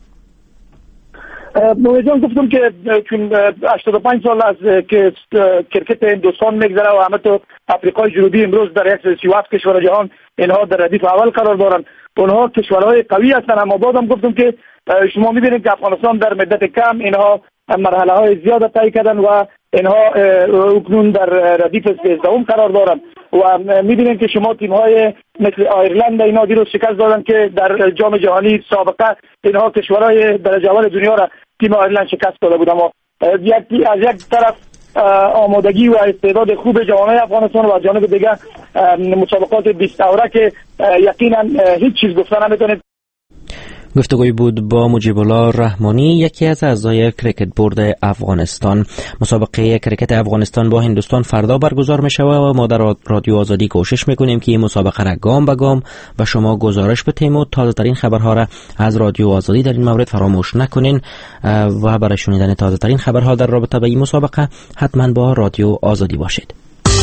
موجان گفتم که چون هشتاد و پنج سال از که کرکت هندوستان میگذره و همه تو افریقای جنوبی امروز در یک سی و هفت کشور جهان اینها در ردیف اول قرار دارن. اونها کشورهای قوی هستن، اما بازم گفتم که شما میبینید که افغانستان در مدت کم اینها مرحله های زیاد طی کردن و اینها اکنون در ردیف سیزدهم قرار دارن و میبینید که شما تیم های مثل آیرلند اینا دیروز شکست دادن که در جام جهانی سابقه اینها کشورهای درجه اول دنیا را تیم آیرلند شکست داده بود. اما یک از یک طرف آمادگی و استعداد خوب جوانای افغانستان و از جانب دیگر مسابقات بیست اوره که یقینا هیچ چیز گفتن نمیتونه. گفتگوی بود با مجیب الله رحمانی، یکی از اعضای کرکت بورد افغانستان. مسابقه کرکت افغانستان با هندوستان فردا برگزار می شود و ما در رادیو آزادی کوشش میکنیم که این مسابقه را گام به گام و شما گزارش بدیم و تازه ترین خبرها را از رادیو آزادی در این مورد فراموش نکنین و برای شنیدن تازه ترین خبرها در رابطه با این مسابقه حتما با رادیو آزادی باشید.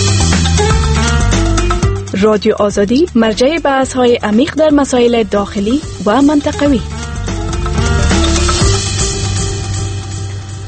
رادیو آزادی مرجع بحث‌های عمیق در مسائل داخلی و منطقوی.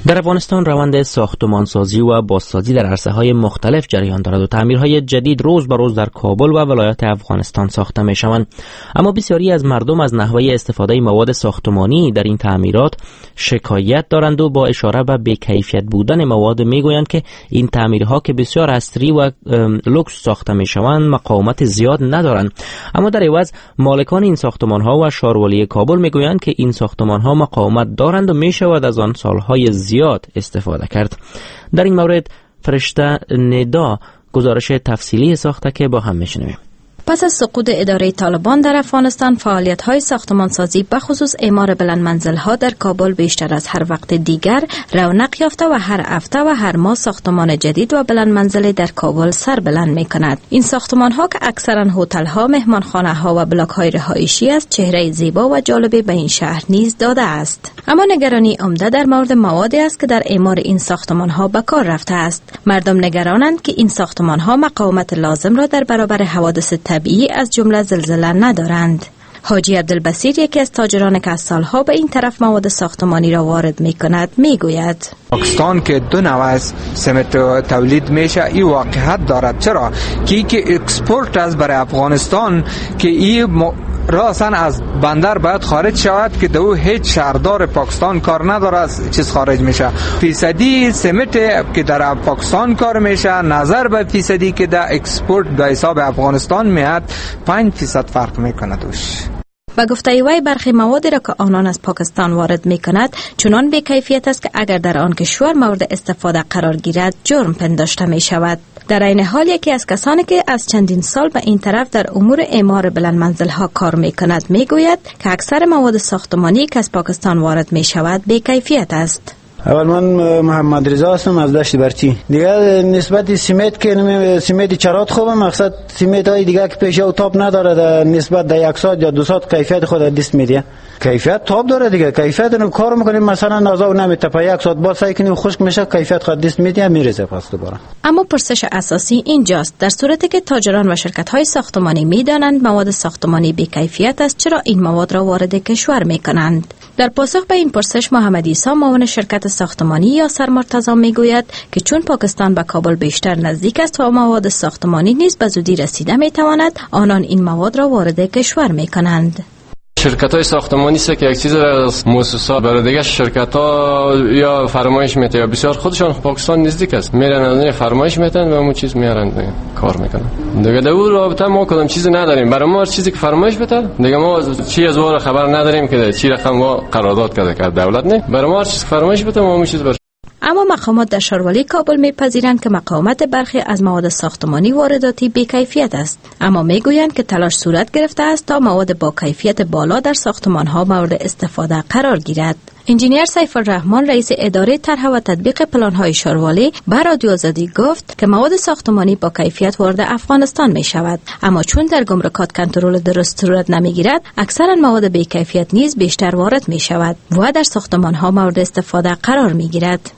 در افغانستان روند ساختمانسازی و بازسازی در عرصه‌های مختلف جریان دارد و تعمیرهای جدید روز به روز در کابل و ولایات افغانستان ساخته می‌شوند. اما بسیاری از مردم از نحوه استفاده مواد ساختمانی در این تعمیرات شکایت دارند و با اشاره به بی‌کیفیت بودن مواد میگویند که این تعمیرها که بسیار عصری و لوکس ساخته می‌شوند مقاومت زیاد ندارند. اما در عوض مالکان این ساختمان‌ها و شهرواری کابل میگویند که این ساختمان‌ها مقاومت دارند و می‌شود از آن سال‌های زیاد استفاده کرد. در این مورد فرشته ندا گزارش تفصیلی ساخته که با هم میشنویم. پس از سقوط اداره طالبان در افغانستان، فعالیت‌های ساختمانسازی به خصوص اعمار بلند منزل‌ها در کابل بیشتر از هر وقت دیگر رونق یافته و هر هفته و هر ماه ساختمان جدید و بلند منزلی در کابل سر بلند می‌کند. این ساختمان‌ها که اکثراً هتل‌ها، مهمانخانه‌ها و بلاک‌های رهایشی است، چهره زیبا و جالبی به این شهر نیز داده است. اما نگرانی عمده در مورد موادی است که در اعمار این ساختمان‌ها به کار رفته است. مردم نگرانند که این ساختمان‌ها مقاومت لازم را در برابر حوادث طبیعی از جمله زلزله ندارند. حاجی عبدالبصیر یکی از تاجران که از سالها به این طرف مواد ساختمانی را وارد می کند می گوید پاکستان که دو نوع از سمت تولید میشه این واقعیت دارد. چرا؟ که که اکسپورت از برای افغانستان که این راسن از بندر باید خارج شود که دو هیچ شهردار پاکستان کار نداره از چیز خارج میشه. فیصدی سمت که در پاکستان کار میشه نظر به فیصدی که در اکسپورت به حساب افغانستان میاد پنج فیصد فرق میکنه دوش. و گفته وی برخی موادی را که آنان از پاکستان وارد می کند چنان بی کیفیت است که اگر در آن کشور مورد استفاده قرار گیرد جرم پنداشته می شود. در این حال یکی از کسانی که از چندین سال به این طرف در امور اعمار بلند منزل ها کار می کند می گوید که اکثر مواد ساختمانی که از پاکستان وارد می شود بی کیفیت است. اول من محمد رضا هستم از دشت برچی. دیگه نسبت سیمنت که سیمنت چرات خوبه، مقصد سیمنت های دیگه که پیش او تاپ نداره در نسبت در یک ساعت یا دو ساعت کیفیت خود دست میده. کیفیت تاپ داره دیگه، کیفیت رو کار میکنیم مثلا نازا نمیتپه یک ساعت بعد سعی کنیم خشک میشه کیفیت خود دست میده میرسه پس دوباره. اما پرسش اساسی اینجاست، در صورتی که تاجران و شرکت های ساختمانی میدانند مواد ساختمانی بی کیفیت است چرا این مواد را وارد کشور میکنند؟ در پاسخ به این پرسش محمد عیسی معاون شرکت ساختمانی یاسر مرتضی میگوید که چون پاکستان به کابل بیشتر نزدیک است و مواد ساختمانی نیز به زودی رسیده میتواند آنان این مواد را وارد کشور میکنند. شرکت های ساختمانی است که یک چیز از مؤسسات برای دیگه شرکت ها یا فرمایش میته یا بسیار خودشان پاکستان نزدیک است میرن از فرمایش میتن و اون چیز میارن کار میکنن دیگه. در اون رابطه ما کدام چیزی نداریم، برای ما هر چیزی که فرمایش بده دیگه ما چی از واره خبر نداریم که چی رقم ما قرارداد کرده کرد دولت نه، برای ما هر چیز فرمایش بده ما اون چیز بر. اما مقامات در شهرواری کابل میپذیرند که مقاومت برخی از مواد ساختمانی وارداتی بی‌کیفیت است، اما میگویند که تلاش صورت گرفته است تا مواد با کیفیت بالا در ساختمان‌ها مورد استفاده قرار گیرد. انجینیر سیف الرحمن رئیس اداره طرح و تطبیق پلان‌های شهرواری به رادیو آزادی گفت که مواد ساختمانی با کیفیت وارد افغانستان می شود، اما چون در گمرکات کنترل درست صورت نمیگیرد اکثرا مواد بی کیفیت نیز بیشتر وارد می شود و در ساختمان‌ها مورد استفاده قرار می گیرد.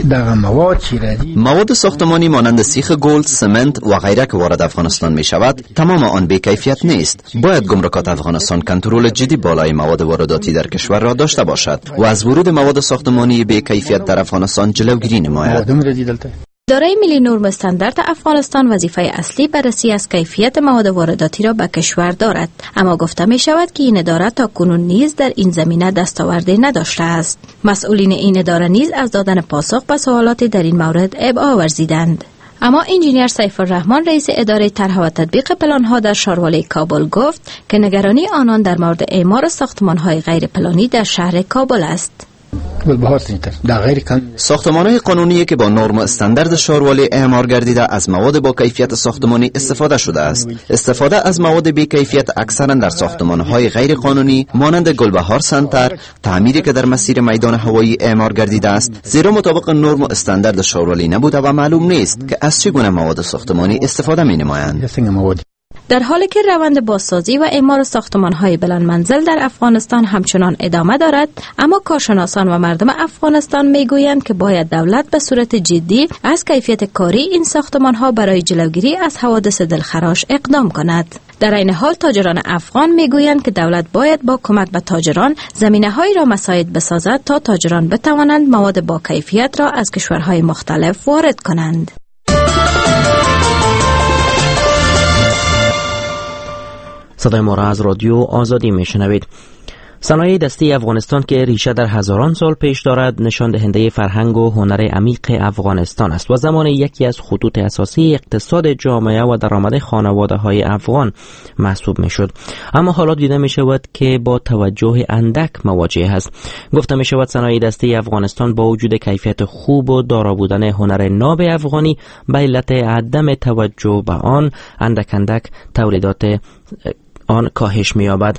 مواد ساختمانی مانند سیخ گلد، سمنت و غیره که وارد افغانستان می شود تمام آن بی کیفیت نیست. باید گمرکات افغانستان کنترل جدی بالای مواد وارداتی در کشور را داشته باشد و از ورود مواد ساختمانی بی کیفیت در افغانستان جلوگیری نماید. اداره ملی نرم استاندارد افغانستان وظیفه اصلی بررسی از کیفیت مواد وارداتی را به کشور دارد، اما گفته می شود که این اداره تا کنون نیز در این زمینه دستاوردی نداشته است. مسئولین این اداره نیز از دادن پاسخ به سوالاتی در این مورد ابعاد ورزیدند. اما انجینیر سیف الرحمن رئیس اداره طرح و تطبیق پلان‌ها در شهرواری کابل گفت که نگرانی آنان در مورد اعمار ساختمان‌های غیر پلانی در شهر کابل است. ساختمان‌های قانونی که با نرم و استاندارد شهرواری اعمار گردیده از مواد با کیفیت ساختمانی استفاده شده است. استفاده از مواد بی کیفیت اکثرا در ساختمان‌های غیر قانونی مانند گلبهار سنتر تعمیری که در مسیر میدان هوایی اعمار گردیده است، زیرا مطابق نرم و استاندارد شهرواری نبوده و معلوم نیست که از چگونه مواد ساختمانی استفاده می‌نمایند. در حالی که روند بازسازی و اعمار ساختمان‌های بلند منزل در افغانستان همچنان ادامه دارد، اما کارشناسان و مردم افغانستان میگویند که باید دولت به صورت جدی از کیفیت کاری این ساختمان‌ها برای جلوگیری از حوادث دلخراش اقدام کند. در این حال تاجران افغان میگویند که دولت باید با کمک به تاجران زمینه‌هایی را مساعد بسازد تا تاجران بتوانند مواد با کیفیت را از کشورهای مختلف وارد کنند. صدای ما را از رادیو آزادی میشنوید. صنایع دستی افغانستان که ریشه در هزاران سال پیش دارد نشان دهنده فرهنگ و هنر عمیق افغانستان است و زمان یکی از خطوط اساسی اقتصاد جامعه و درآمد خانواده های افغان محسوب می شد. اما حالا دیده می شود که با توجه اندک مواجه است. گفته می شود صنایع دستی افغانستان با وجود کیفیت خوب و دارا بودن هنر ناب افغانی به علت عدم توجه به آن اندک اندک تولیدات آن کاهش می یابد.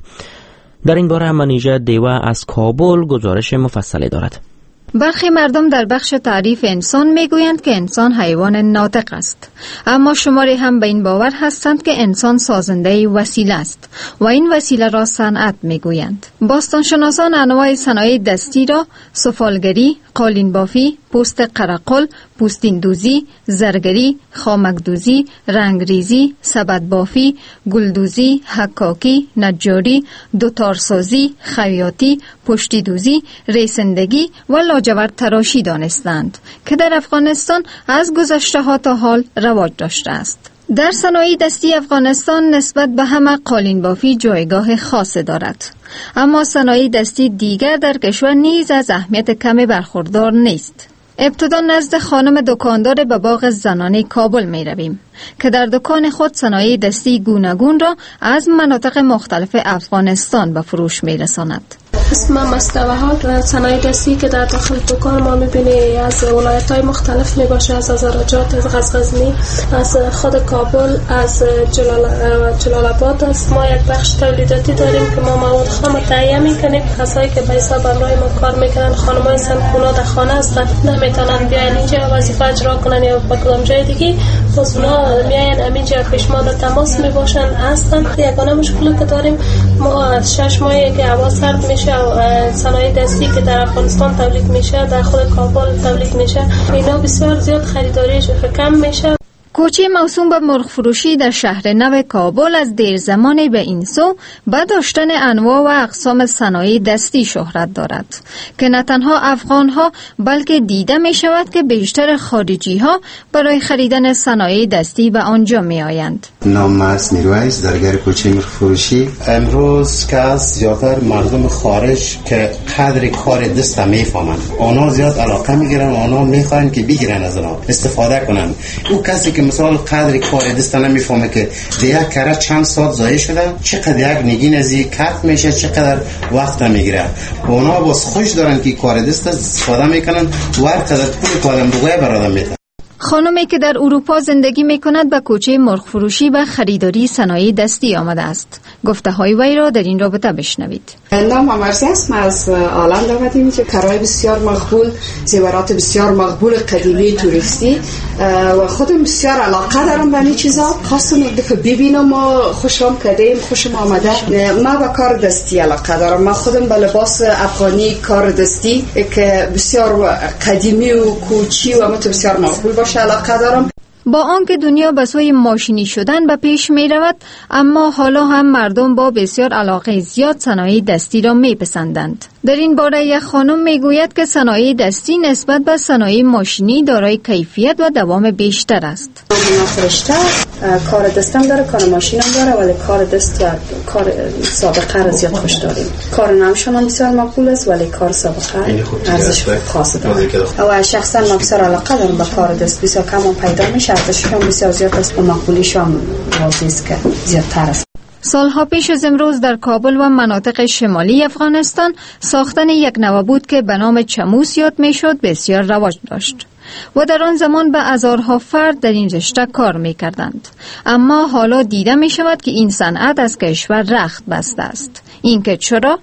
در این باره منیژه دیوه از کابل گزارش مفصلی دارد. برخی مردم در بخش تعریف انسان میگویند که انسان حیوان ناطق است، اما شماری هم به این باور هستند که انسان سازنده وسیله است و این وسیله را صنعت میگویند. باستانشناسان انواع صنایع دستی را سفالگری، قالین بافی، پوست قرقل، پوستین دوزی، زرگری، خامک دوزی، رنگریزی، سبد بافی، گلدوزی، حکاکی، نجاری، دوتارسازی، خیاطی، پشتی دوزی، ریسندگی و لاجورد تراشی دانستند که در افغانستان از گذشته ها تا حال رواج داشته است. در صنایع دستی افغانستان نسبت به همه قالین بافی جایگاه خاص دارد، اما صنایع دستی دیگر در کشور نیز از اهمیت کمی برخوردار نیست. ابتدا نزد خانم دکاندار به باغ زنانه کابل می رویم که در دکان خود صنایع دستی گوناگون را از مناطق مختلف افغانستان به فروش می رساند. اسم مستوحات صنایع دستی که در داخل دکان ما می‌بینی از ولایت‌های مختلف میباشه، از آذربایجان، از غزنی، از خود کابل، از جلال جلال آباد است. ما یک بخش تولیداتی داریم که ما مواد خام تهیه می‌کنیم. کسایی که به حساب همراه ما کار می‌کنن، خانم‌های سنخونا در خانه هستن، نمیتونن بیاین اینجا وظیفه اجرا کنن یا به کدام جای دیگه، پس اونا میاین همینجا پیش ما در تماس میباشن هستن. یگانه مشکلی که داریم ما از شش ماهی که هوا سرد میشه صنایع دستی که در افغانستان تولید میشه در خود کابل تولید میشه، اینا بسیار زیاد خریداریش کم میشه. کوچه موسوم به مرغ فروشی در شهر نو کابل از دیر زمانی به این سو به داشتن انواع و اقسام صنایع دستی شهرت دارد که نه تنها افغان ها بلکه دیده می شود که بیشتر خارجی ها برای خریدن صنایع دستی به آنجا می آیند. نام است میرویس، درگر کوچه مرغ فروشی. امروز که از زیادتر مردم خارج که قدر کار دست می فهمند، آنها زیاد علاقه می گیرن، آنها می خواهند که بگیرن از آنها استفاده کنند. او کسی که مثلا قدر کار دست نمیفهمه که دیگه کار چند ساعت ضایع شده، چقدر یک نگین از این کات میشه، چقدر وقت میگیره. اونا باز خوش دارن که کار دست استفاده میکنن و هر قدر پول کارم بگویه برادم میده. خانمی که در اروپا زندگی می کند به کوچه مرغ فروشی و خریداری صنایع دستی آمده است. گفته های وی را در این رابطه بشنوید. نام مرزی است. ما از آلند آمدیم که کارهای بسیار مقبول، زیورات بسیار مقبول قدیمی توریستی و خودم بسیار علاقه دارم به این چیزا. خواستم یک دفعه ببینم و خوشم کردیم، خوشم آمده. ما به کار دستی علاقه دارم. ما خودم به لباس افغانی کار دستی که بسیار قدیمی و کوچی و مت بسیار مقبول باشه علاقه دارم. با آنکه دنیا به سوی ماشینی شدن به پیش می رود، اما حالا هم مردم با بسیار علاقه زیاد صنایع دستی را می پسندند. در این باره یک خانم می گوید که صنایع دستی نسبت به صنایع ماشینی دارای کیفیت و دوام بیشتر است. من فرشته کار دستم داره، کار ماشینم داره، ولی کار دست کار سابقه را زیاد خوش داریم. کار نامشان هم بسیار مقبول است، ولی کار سابقه ارزش خاص داره. و شخصا من بسیار علاقه دارم به کار دست، بسیار کم پیدا میشه، ارزششون بسیار زیاد است و مقبولیشون واضح است که زیادتر است. سالها پیش از امروز در کابل و مناطق شمالی افغانستان ساختن یک نوه بود که به نام چموس یاد میشد بسیار رواج داشت و در آن زمان به هزارها فرد در این رشته کار می کردند. اما حالا دیده می شود که این صنعت از کشور رخت بسته است. این که چرا؟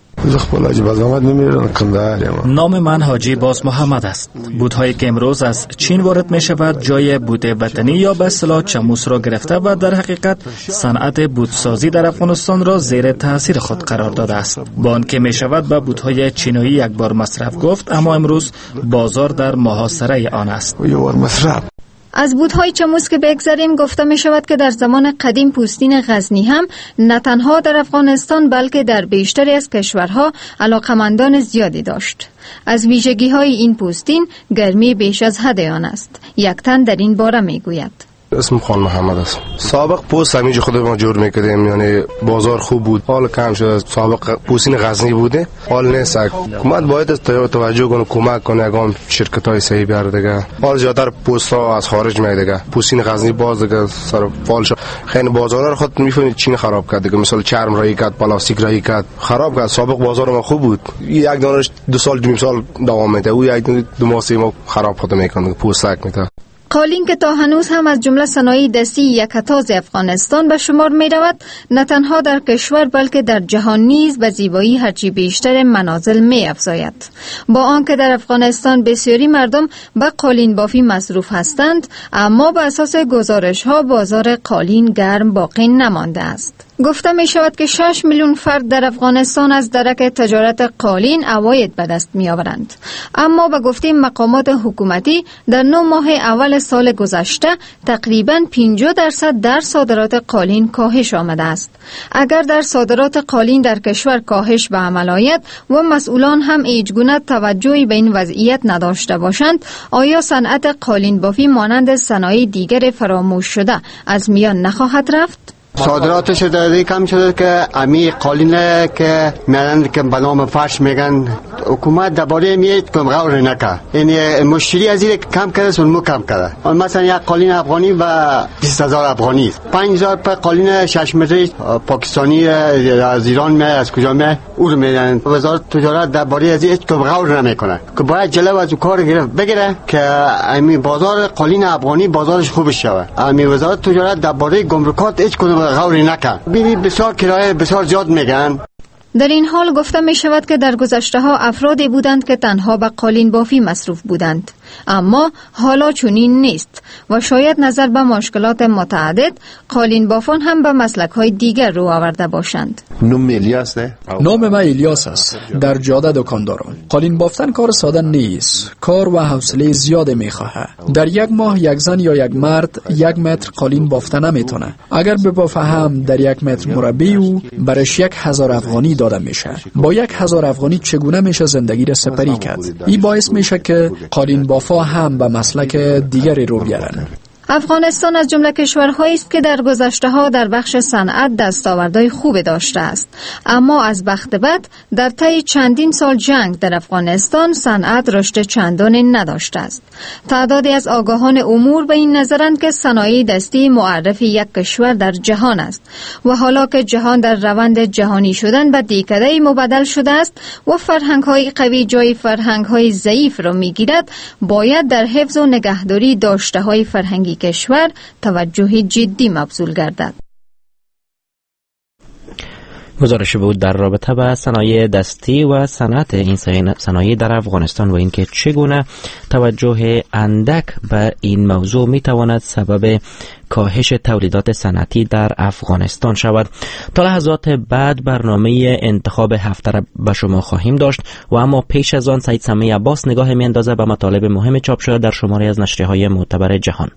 نام من حاجی باز محمد است. بودهایی که امروز از چین وارد می شود جای بود وطنی یا به اصطلاح چموس را گرفته و در حقیقت صنعت بودسازی در افغانستان را زیر تاثیر خود قرار داده است. با آنکه می شود به بودهای چینایی یک بار مصرف گفت، اما امروز بازار در محاصره آن است. از بودهای چموز که بگذاریم، گفته می شود که در زمان قدیم پوستین غزنی هم نه تنها در افغانستان بلکه در بیشتری از کشورها علاقمندان زیادی داشت. از ویژگی های این پوستین گرمی بیش از حد آن است. یک تن در این باره می گوید. اسم خان محمد است. سابق پوست همیشه خود ما جور میکردیم، یعنی بازار خوب بود. حال کم شده. سابق پوستین غزنی بوده، حال نیست. حکومت باید توجه کنه، کمک کنه، اگه شرکت های صحیح بیاره دیگه. حال زیادتر پوست ها از خارج میاد دیگه. پوستین غزنی باز دیگه سر فال شد. خیلی بازارا رو خود میفهمید چین خراب کرد دیگه. مثلا چرم رایی کرد، پلاستیک رایی کرد، خراب کرد. سابق بازار ما خوب بود. یک دانش دو سال دو سال دوام میده. او یک دو ماه سه ماه خراب خود میکنه، پوستک میده. قالین که تا هنوز هم از جمله صنایع دستی یکتاز افغانستان به شمار می رود، نه تنها در کشور بلکه در جهان نیز به زیبایی هرچی بیشتر منازل می افزاید. با آنکه در افغانستان بسیاری مردم به قالین بافی مصروف هستند، اما به اساس گزارش ها بازار قالین گرم باقی نمانده است. گفته می شود که شش میلیون فرد در افغانستان از درک تجارت قالین عواید به دست می آورند. اما به گفته مقامات حکومتی در نه ماه اول سال گذشته تقریباً پنجاه درصد در صادرات قالین کاهش آمده است. اگر در صادرات قالین در کشور کاهش به عمل آید و مسئولان هم هیچگونه توجهی به این وضعیت نداشته باشند، آیا صنعت قالین بافی مانند صنایع دیگر فراموش شده از میان نخواهد رفت؟ صادراتش در کم شده که امی قالینه که میرن که به نام فرش میگن، حکومت درباره میاد که غور نکه، یعنی مشتری از این کم کرده سلمو کم کرده. مثلا یک قالین افغانی و بیست هزار افغانی است، پنج هزار پر قالین شش متری پاکستانی از ایران می از کجا می او رو میدن. وزارت تجارت درباره از این که غور نمیکنه، که باید جلو از کار گرفت بگیره که امی بازار قالین افغانی بازارش خوب شود. امی وزارت تجارت درباره گمرکات هیچ کدوم غوری نکن. ببین بسیار کرایه بسیار زیاد میگن. در این حال گفته می شود که در گذشته ها افرادی بودند که تنها به قالین بافی مصروف بودند، اما حالا چنین نیست و شاید نظر به مشکلات متعدد قالین بافان هم به مسلک های دیگر رو آورده باشند. نام الیاس نه؟ نام من الیاس است. در جاده دکان دارم. قالین بافتن کار ساده نیست. کار و حوصله زیاد میخواهد. در یک ماه یک زن یا یک مرد یک متر قالین بافتن نمیتونه. اگر ببافه هم در یک متر مربع او برش یک هزار افغانی داده میشه. با یک هزار افغانی چگونه میشه زندگی را سپری کرد؟ این باعث میشه که قالین بافا هم به مسلک دیگری رو بیارن. افغانستان از جمله کشورهایی است که در گذشته ها در بخش صنعت دستاوردهای خوب داشته است، اما از بخت بد در طی چندین سال جنگ در افغانستان صنعت رشد چندانی نداشته است. تعدادی از آگاهان امور به این نظرند که صنایع دستی معرف یک کشور در جهان است و حالا که جهان در روند جهانی شدن به دیکده مبدل شده است و فرهنگ‌های قوی جای فرهنگ‌های ضعیف را می‌گیرد، باید در حفظ و نگهداری داشته‌های فرهنگی کشور توجه جدی مبذول گردد. گزارش بود در رابطه با صنایع دستی و صنعت این صنایع در افغانستان و اینکه چگونه توجه اندک به این موضوع می تواند سبب کاهش تولیدات صنعتی در افغانستان شود. تا لحظات بعد برنامه انتخاب هفته را به شما خواهیم داشت و اما پیش از آن سعید سمیع عباس نگاه می اندازه به مطالب مهم چاپ شده در شماره از نشریه‌های معتبر جهان.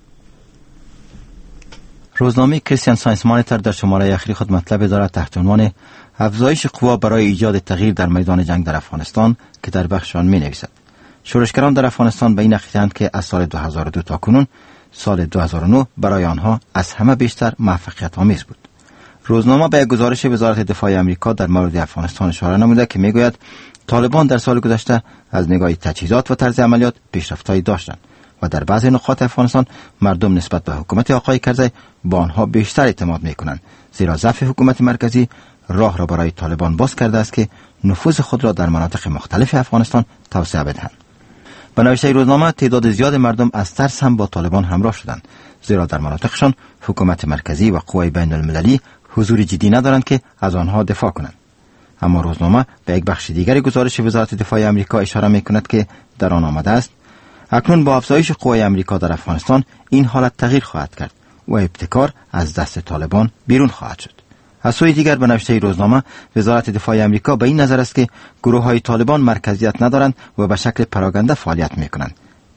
روزنامه کریستین ساینس مانیتور در شماره اخیر خود مطلب دارد تحت عنوان افزایش قوا برای ایجاد تغییر در میدان جنگ در افغانستان که در بخش آن می نویسد. شورشگران در افغانستان به این عقیده‌اند که از سال دو هزار و دو تا کنون سال دو هزار و نه برای آنها از همه بیشتر موفقیت آمیز بود. روزنامه به گزارش وزارت دفاع آمریکا در مورد افغانستان اشاره نموده که میگوید طالبان در سال گذشته از نگاه تجهیزات و طرز عملیات پیشرفت‌هایی داشتند و در بعضی نقاط افغانستان مردم نسبت به حکومت آقای کرزی با آنها بیشتر اعتماد می‌کنند، زیرا ضعف حکومت مرکزی راه را برای طالبان باز کرده است که نفوذ خود را در مناطق مختلف افغانستان توسعه بدهند. به نوشته روزنامه تعداد زیاد مردم از ترس هم با طالبان همراه شدند، زیرا در مناطقشان حکومت مرکزی و قوای بین المللی حضور جدی ندارند که از آنها دفاع کنند. اما روزنامه به یک بخش دیگر گزارش وزارت دفاع آمریکا اشاره می‌کند که در آن آمده است اکنون با افزایش قوای آمریکا در افغانستان این حالت تغییر خواهد کرد و ابتکار از دست طالبان بیرون خواهد شد. از سوی دیگر به نوشته روزنامه وزارت دفاع آمریکا به این نظر است که گروه‌های طالبان مرکزیت ندارند و به شکل پراگنده فعالیت می‌کنند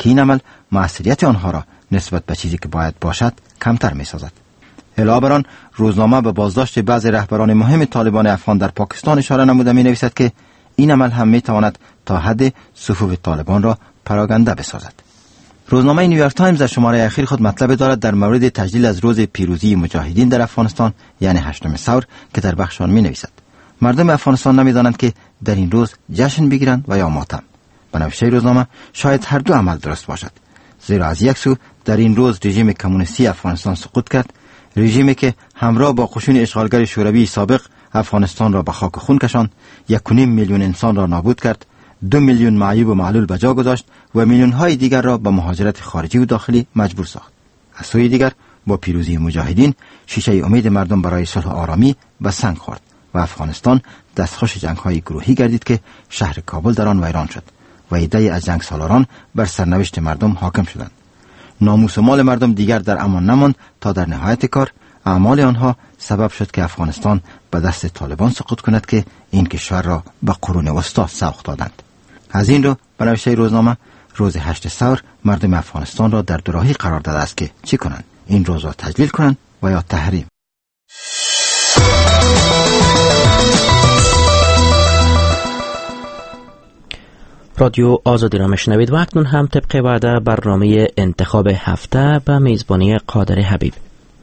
که این عمل مسئولیت آنها را نسبت به چیزی که باید باشد کمتر می سازد. علاوه بر آن، روزنامه به بازداشت بعضی رهبران مهم طالبان افغان در پاکستان اشاره نموده می نویسد که این عمل هم می تواند تا حد صفوف طالبان را پراگنده بسازد. روزنامه نیویورک تایمز در شماره اخیر خود مطلب دارد در مورد تجلیل از روز پیروزی مجاهدین در افغانستان، یعنی هشتم ثور، که در بخش آن می نویسد مردم افغانستان نمی‌دانند که در این روز جشن بگیرند و یا ماتم. به نوشته روزنامه شاید هر دو عمل درست باشد، زیرا از یک سو در این روز رژیم کمونیستی افغانستان سقوط کرد، رژیمی که همراه با قشون اشغالگر شوروی سابق افغانستان را به خاک خون کشاند، یک و نیم میلیون انسان را نابود کرد، دو میلیون معیوب و معلول به جا گذاشت و میلیون های دیگر را به مهاجرت خارجی و داخلی مجبور ساخت. از سوی دیگر با پیروزی مجاهدین شیشه امید مردم برای صلح و آرامی به سنگ خورد و افغانستان دستخوش جنگ‌های گروهی گردید که شهر کابل در آن ویران شد و عده‌ای از جنگ سالاران بر سرنوشت مردم حاکم شدند. ناموس و مال مردم دیگر در امان نماند تا در نهایت کار اعمال آنها سبب شد که افغانستان به دست طالبان سقوط کند که این کشور را به قرون وسطا سوق دادند. از این رو به نوشته روزنامه روز هشت ثور مردم افغانستان را در دوراهی قرار داده است که چی کنند، این روز را تجلیل کنند و یا تحریم. رادیو آزادی را میشنوید و اکنون هم طبق وعده برنامه انتخاب هفته به میزبانی قادر حبیب.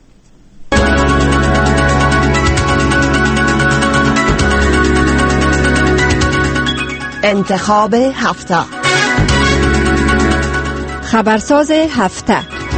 انتخاب هفته، خبرساز هفته.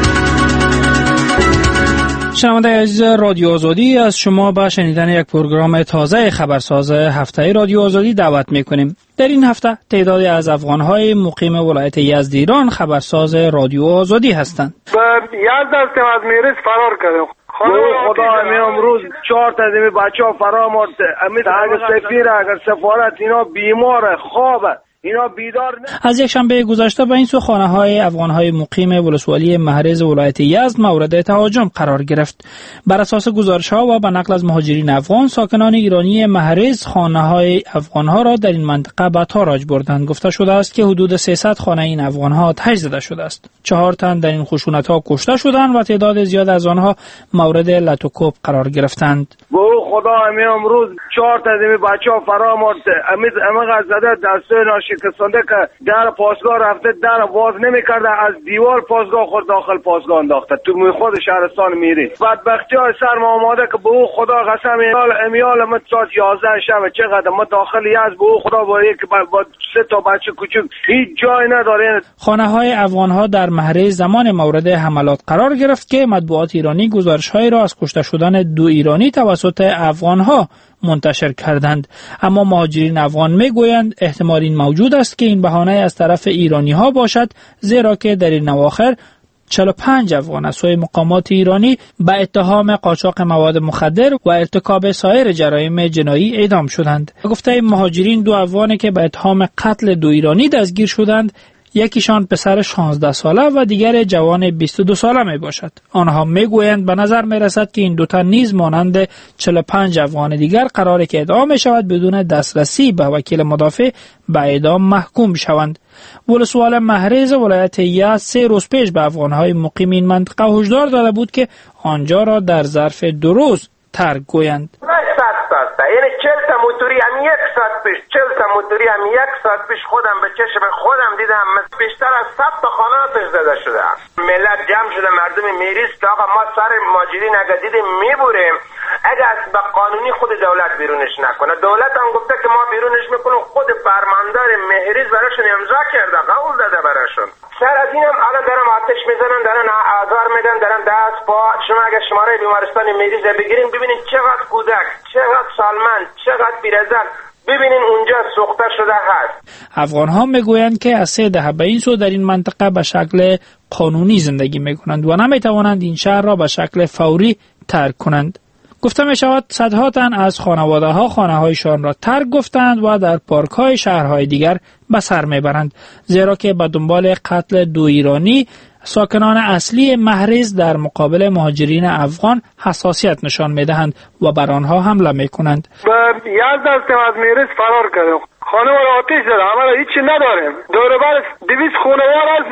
شنونده عزیز رادیو آزادی، از شما به شنیدن یک پروگرام تازه خبرساز هفته رادیو آزادی دعوت میکنیم. در این هفته تعدادی از افغانهای مقیم ولایت یزد ایران خبرساز رادیو آزادی هستند. یزد هستیم، از میرس فرار کردیم. خدا امی امروز چهار تا از این بچه ها فرار مرد. امید اگر سفیر اگر سفارت اینا بیمار خوابه، اینا بیدار نه. از یک شنبه گذشته به این سو خانه های افغان های مقیم ولسوالی مهرز ولایت یزد مورد تهاجم قرار گرفت. بر اساس گزارش ها و به نقل از مهاجرین افغان، ساکنان ایرانی مهرز خانه های افغان ها را در این منطقه به تاراج بردند. گفته شده است که حدود سیصد خانه این افغان ها آتش زده شده است. چهار تن در این خشونت ها کشته شدند و تعداد زیاد از آنها مورد لطوکوب قرار گرفتند. او خدا امی امروز چهار تا از این بچه ها فرار مرد. امید امید زده دستای شکستانده که در پاسگاه رفته، در باز نمیکرده، از دیوار پاسگاه خود داخل پاسگاه انداخته تو خود شهرستان میری. بدبختی های سر ما آماده که به او خدا قسم امیال مت ساعت یازده شب چقدر ما داخلی از به او خدا با یک با سه تا بچه کوچک هیچ جای نداره. خانه های افغان ها در مهرز زمان مورد حملات قرار گرفت که مطبوعات ایرانی گزارش های را از کشته شدن دو ایرانی توسط افغان ها منتشر کردند. اما مهاجرین افغان میگویند احتمال این موجود است که این بهانه از طرف ایرانی ها باشد، زیرا که در این اواخر چهل و پنج افغان از سوی مقامات ایرانی به اتهام قاچاق مواد مخدر و ارتکاب سایر جرایم جنایی اعدام شدند. گفته مهاجرین دو افغانی که به اتهام قتل دو ایرانی دستگیر شدند، یکیشان پسر شانزده ساله و دیگر جوان بیست و دو ساله می باشد. آنها می گویند به نظر می رسد که این دوتا نیز مانند چهل و پنج افغان دیگر قراره که اعدام می شود بدون دسترسی به وکیل مدافع به اعدام محکوم شوند. ولسوال مهرز ولایت یزد سه روز پیش به افغانهای مقیم این منطقه هشدار داده بود که آنجا را در ظرف دو روز ترک گویند. یعنی چهل تا موتوری هم یک ساعت پیش چهل تا موتوری هم یک ساعت پیش خودم به چشم خودم دیدم بیشتر از صد تا خانه آتش زده شده. ملت جمع شده، مردم میریست که آقا ما سر مهاجرین اگر دیدیم میبوریم، اگر از به قانونی خود دولت بیرونش نکنه. دولت هم گفته که ما بیرونش میکنیم، خود فرماندار مهریز براشون امضا کرده، قول داده براشون. سر از اینم حالا دارم آتش میزنن، دارن آزار میدن، دارن دست پا. شما اگر شماره بیمارستان مریض بگیرین ببینین چقدر کودک، چقدر سالمند، چقدر پیرزن ببینین اونجا سوخته شده هست. افغان ها میگویند که از سه دهه به این سو در این منطقه به شکل قانونی زندگی میکنند و نمیتوانند این شهر را به شکل فوری ترک کنند. گفته می شود صدها تن از خانواده ها خانه هایشان را ترک گفتند و در پارک های شهرهای دیگر به سر می برند، زیرا که به دنبال قتل دو ایرانی ساکنان اصلی مهرز در مقابل مهاجرین افغان حساسیت نشان می دهند و بر آنها حمله می کنند. یزد هستیم، از میرس فرار کردیم. خانه را آتش زده، همه را هیچی نداریم. دور بر دویست خانوار هستیم، همه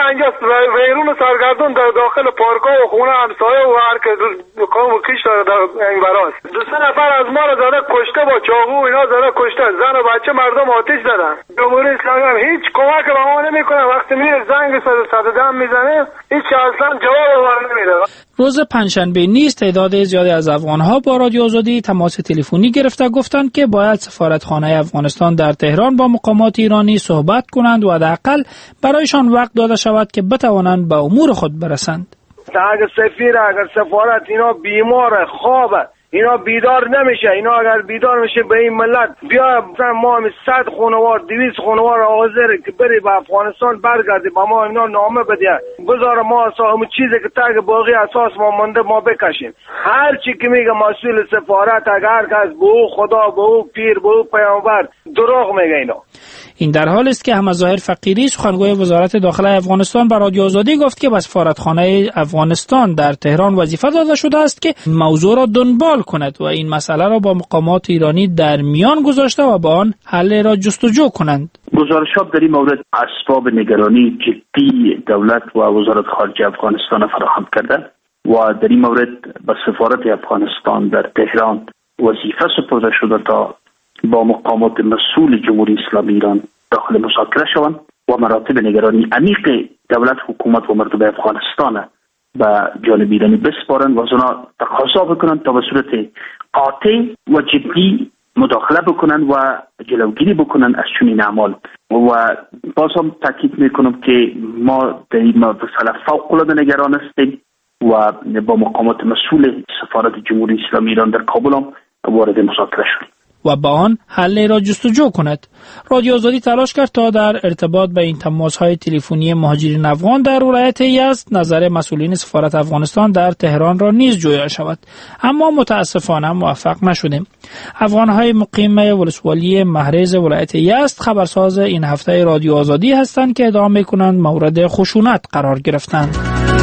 اینجا ویرون سرگردون در داخل پارک‌ها و خونه همسایه و هر که قوم و کیش داره در این براست. دو سه نفر از ما رو زده کشته با چاقو اینا زده کشته، زن و بچه مردم آتش دادن. جمهوری اسلامی هم هیچ کمک به ما نمیکنه. وقتی میره زنگ صد و ده میزنه هیچ اصلا جواب ما نمیده. روز پنجشنبه نیز تعداد زیادی از افغان‌ها با رادیو آزادی تماس تلفنی گرفته گفتند که باید سفارتخانه افغانستان در تهران با مقامات ایرانی صحبت کنند و حداقل برایشان وقت داده شود که بتوانند به امور خود برسند. اگر سفیر اگر سفارت اینا بیمار خوابه، اینا بیدار نمیشه. اینا اگر بیدار میشه به این ملت بیا مثلا ما هم صد خانوار دویست خانوار حاضر که بری به افغانستان برگردی با ما اینا نامه بده بذار ما همون چیزی که تاگ باقی اساس ما مونده ما بکشیم. هر چی که میگه مسئول سفارت اگر کس به او خدا به او پیر به او پیامبر دروغ میگه. اینا این در حال است که همظاهر فقیری سخنگوی وزارت داخله افغانستان به رادیو آزادی گفت که به سفارتخانه افغانستان در تهران وظیفه داده شده است که موضوع را دنبال کند و این مسئله را با مقامات ایرانی در میان گذاشته و با آن حل را جستجو کنند. گزارشات در این مورد اسباب نگرانی جدی دولت و وزارت خارجه افغانستان فراهم کرده و در این مورد به سفارت افغانستان در تهران وظیفه سپرده شده تا با مقامات مسئول جمهوری اسلامی ایران داخل مذاکره شوند و مراتب نگرانی عمیق دولت، حکومت و مردم افغانستان به جانب ایرانی بسپارند و از اونا تقاضا بکنند تا به صورت قاطع و جدی مداخله بکنند و جلوگیری بکنند از چنین اعمال. و باز هم تاکید میکنم که ما در این مسئله فوق العاده نگران هستیم و با مقامات مسئول سفارت جمهوری اسلامی ایران در کابل هم وارد مذاکره شدیم و با آن حل را جستجو کند. رادیو آزادی تلاش کرد تا در ارتباط به این تماس‌های تلفنی مهاجرین افغان در ولایت یزد نظر مسئولین سفارت افغانستان در تهران را نیز جویا شود، اما متاسفانه موفق نشدیم. افغان‌های مقیم ولسوالی مهرز ولایت یزد خبرساز این هفته رادیو آزادی هستند که ادعا می‌کنند مورد خشونت قرار گرفتند.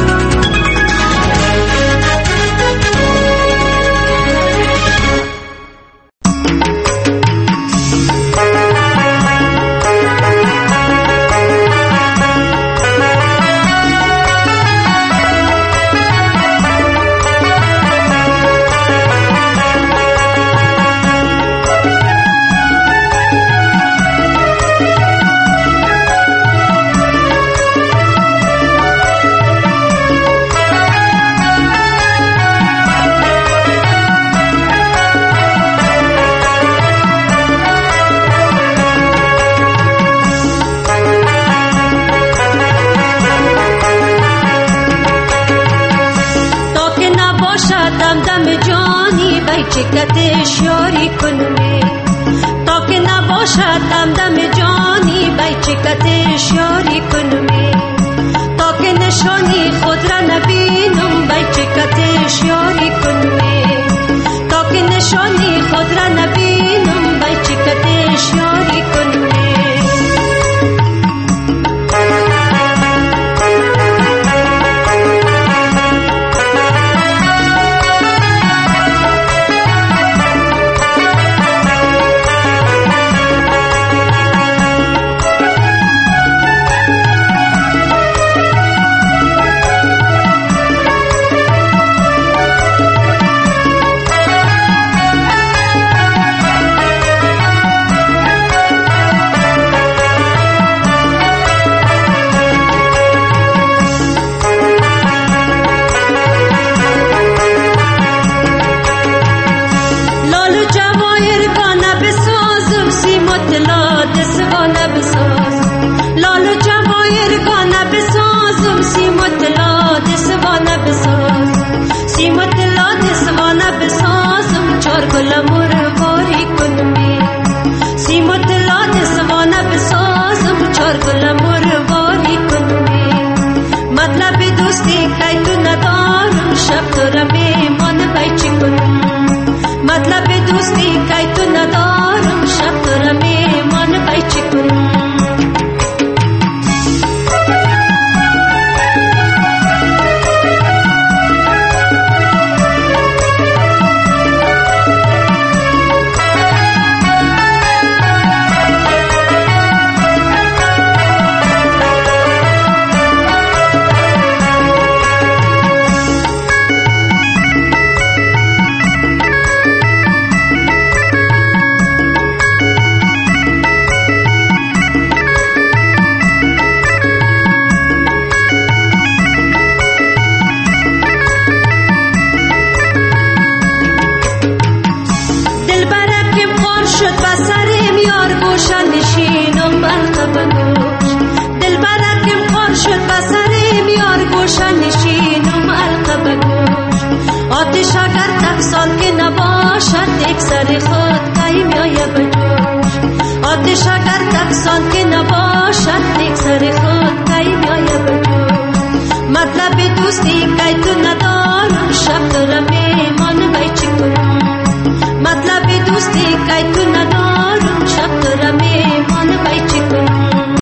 چکتش یاری کنمی تا که نباشد همدم جانی بی چکتش یاری کنمی تا که نشانی خود را نبینم بی چکتش یاری کنمی تا که نشانی خود را نبینم بی چکتش یاری کنمی. دوستی که تو ندارم شب تو